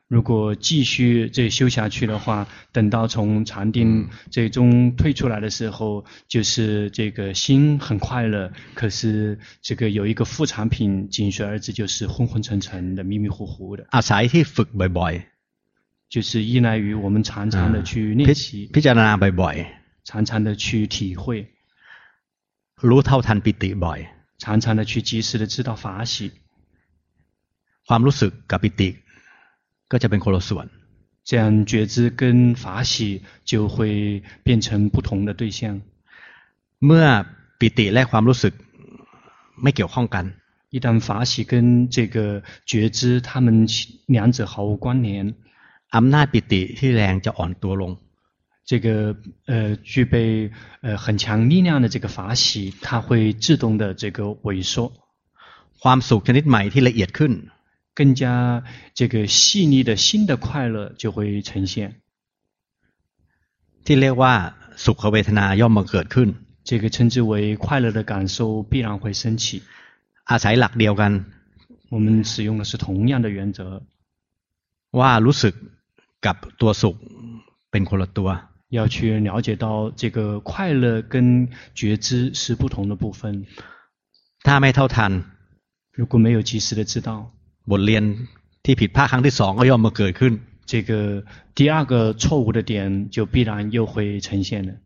如果继续这修下去的话，等到从禅定这中退出来的时候，就是这个心很快乐，可是这个有一个副产品紧随而至，就是昏昏沉沉的、迷迷糊糊的。 อาศัยที่ฝึกบ่อย就是依赖于我们常常的去练习， พิจารณาบ่อย常常的去体会， ๆรู้เท่าทันปิติบ่อย常常的去及时的知道法喜， ความรู้สึกกับปิติก็จะเป็นคนละส่วน这样觉知跟法喜就会变成不同的对象。 เมื่อปิติและความรู้สึกไม่เกี่ยวข้องกัน一旦法喜跟这个觉知，他们两者毫无关联， อำนาจปิติที่แรงจะอ่อนตัวลง这个具备很强力量的这个法喜，它会自动的这个萎缩。 ความสุขชนิดใหม่ที่ละเอียดขึ้น更加这个细腻的新的快乐就会呈现， ที่เรียกว่าสุขเวทนาย่อมบังเกิดขึ้น这个称之为快乐的感受必然会升起。 อาศัยหลักเดียวกัน我们使用的是同样的原则， ว่ารู้สึกกับตัวสุขเป็นคนละตัว要去了解到这个快乐跟觉知是不同的部分。 ถ้าไม่เท่าทัน如果没有及时的知道， บทเรียนที่ผิดพลาดครั้งที่สองก็ย่อมมาเกิดขึ้น这个第二个错误的点就必然又会呈现了。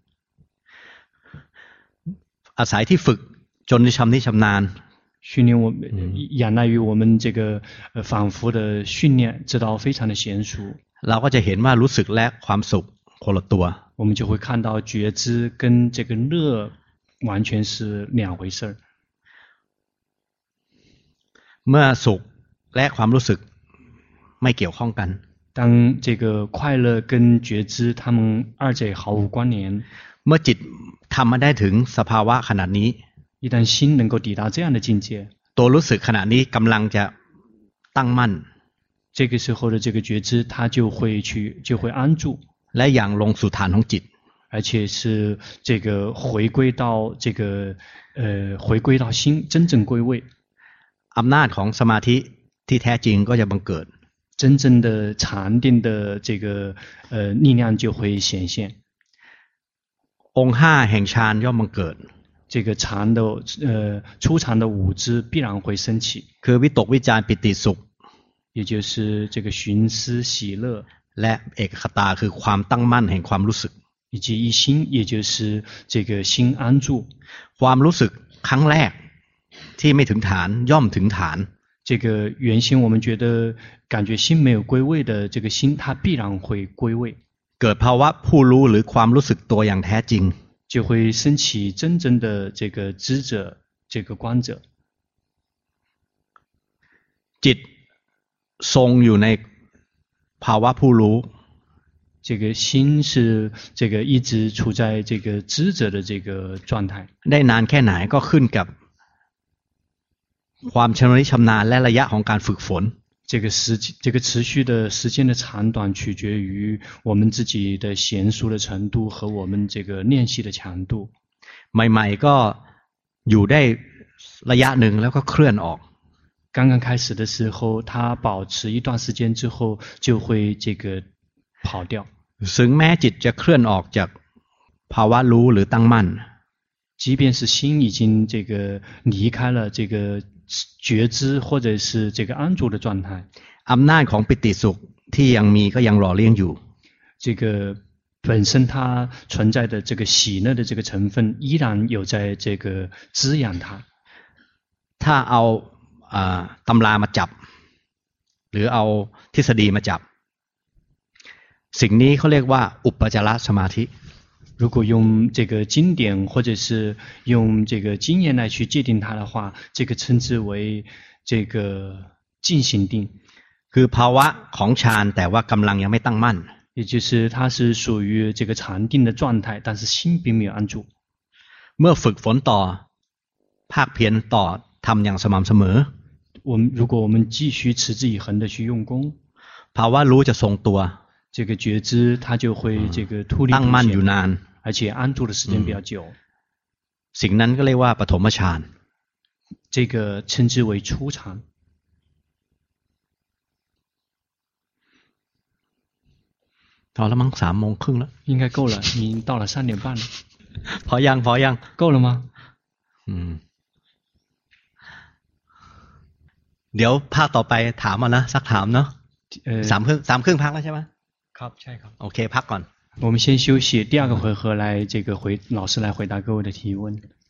อาศัยที่ฝึกจนชำนิชำนาญ训练我们，仰赖于我们这个反复的训练，直到非常的娴熟， เราก็จะเห็นว่ารู้สึกและความสุขคนละตัว我们就会看到觉知跟这个乐完全是两回事儿。 เมื่อสุขและความรู้สึกไม่เกี่ยวข้องกัน当这个快乐跟觉知，它们二者毫无关联。 เมื่อจิตทำมาได้ถึงสภาวะขนาดนี้一旦心能够抵达这样的境界， ตัวรู้สึกขณะนี้กำลังจะตั้งมั่น这个时候的这个觉知，它就会安住， และอย่างลงสู่ฐานของจิต而且是这个回归到心，真正归位。 อำนาจของสมาธิที่แท้จริงก็จะบังเกิด真正的禅定的这个力量就会显现。 องค์ห้าแห่งฌานย่อมบังเกิด这个禅的初禅的五支必然会升起， คือวิตกวิจารปิติสุข也就是这个寻思喜乐， และเอกคตาคือความตั้งมั่นแห่งความรู้สึก以及一心，也就是这个心安住。 ความรู้สึกครั้งแรกที่ไม่ถึงฐานย่อมถึงฐาน这个原先我们觉得感觉心没有归位的这个心，它必然会归位， เกิดภาวะผู้รู้หรือความรู้สึกตัวอย่างแท้จริง就会升起真正的这个知者，这个观者。 จิตทรงอยู่ในภาวะผู้รู้这个心是这个一直处在这个知者的这个状态， ได้นานแค่ไหนก็ขึ้นกับความชำนิชำนาญและระยะของการฝึกฝน这个持续的时间的长短取决于我们自己的娴熟的程度和我们这个练习的强度。 ใหม่ๆก็อยู่ได้ระยะหนึ่งแล้วก็เคลื่อนออก刚刚开始的时候，它保持一段时间之后就会这个跑掉。 ถึงแม้จิตจะเคลื่อนออกจากภาวะรู้หรือตั้งมั่น即便是心已经这个离开了这个觉知或者是这个安住的状态， อำนาจของปิติสุขที่ยังมีก็ยังหล่อเลี้ยงอยู่这个本身它存在的这个喜乐的这个成分依然有在这个滋养它。 ถ้าเอาตำรามาจับหรือเอาทฤษฎีมาจับสิ่งนี้เขาเรียกว่าอุปจารสมาธิ如果用这个经典或者是用这个经验来去界定它的话，这个称之为这个静心定， คือภาวะของฌานแต่ว่ากำลังยังไม่ตั้งมั่น也就是它是属于这个禅定的状态，但是心并没有安住。 เมื่อฝึกฝนต่อภาคเพียรต่อทำอย่างสม่ำเสมอ如果我们继续持之以恒的去用功， ภาวะรู้จะทรงตัว这个觉知它就会这个突立ตั้ง不มั่นอยู่显， นาน而且安住的时间比较久。 สิ่งนั้นก็เรียกว่าปฐมฌาน这个称之为初禅。 พอแล้วมั้ง3:30แล้ว应该够了，已经到了3:30了。 พอยัง够了吗？ เดี๋ยวภาคต่อไปถามนะสักถามเนาะ3:30พักแล้วใช่ไหมครับใช่ครับโอเคพักก่อน我们先休息，第二个回合来这个老师来回答各位的提问。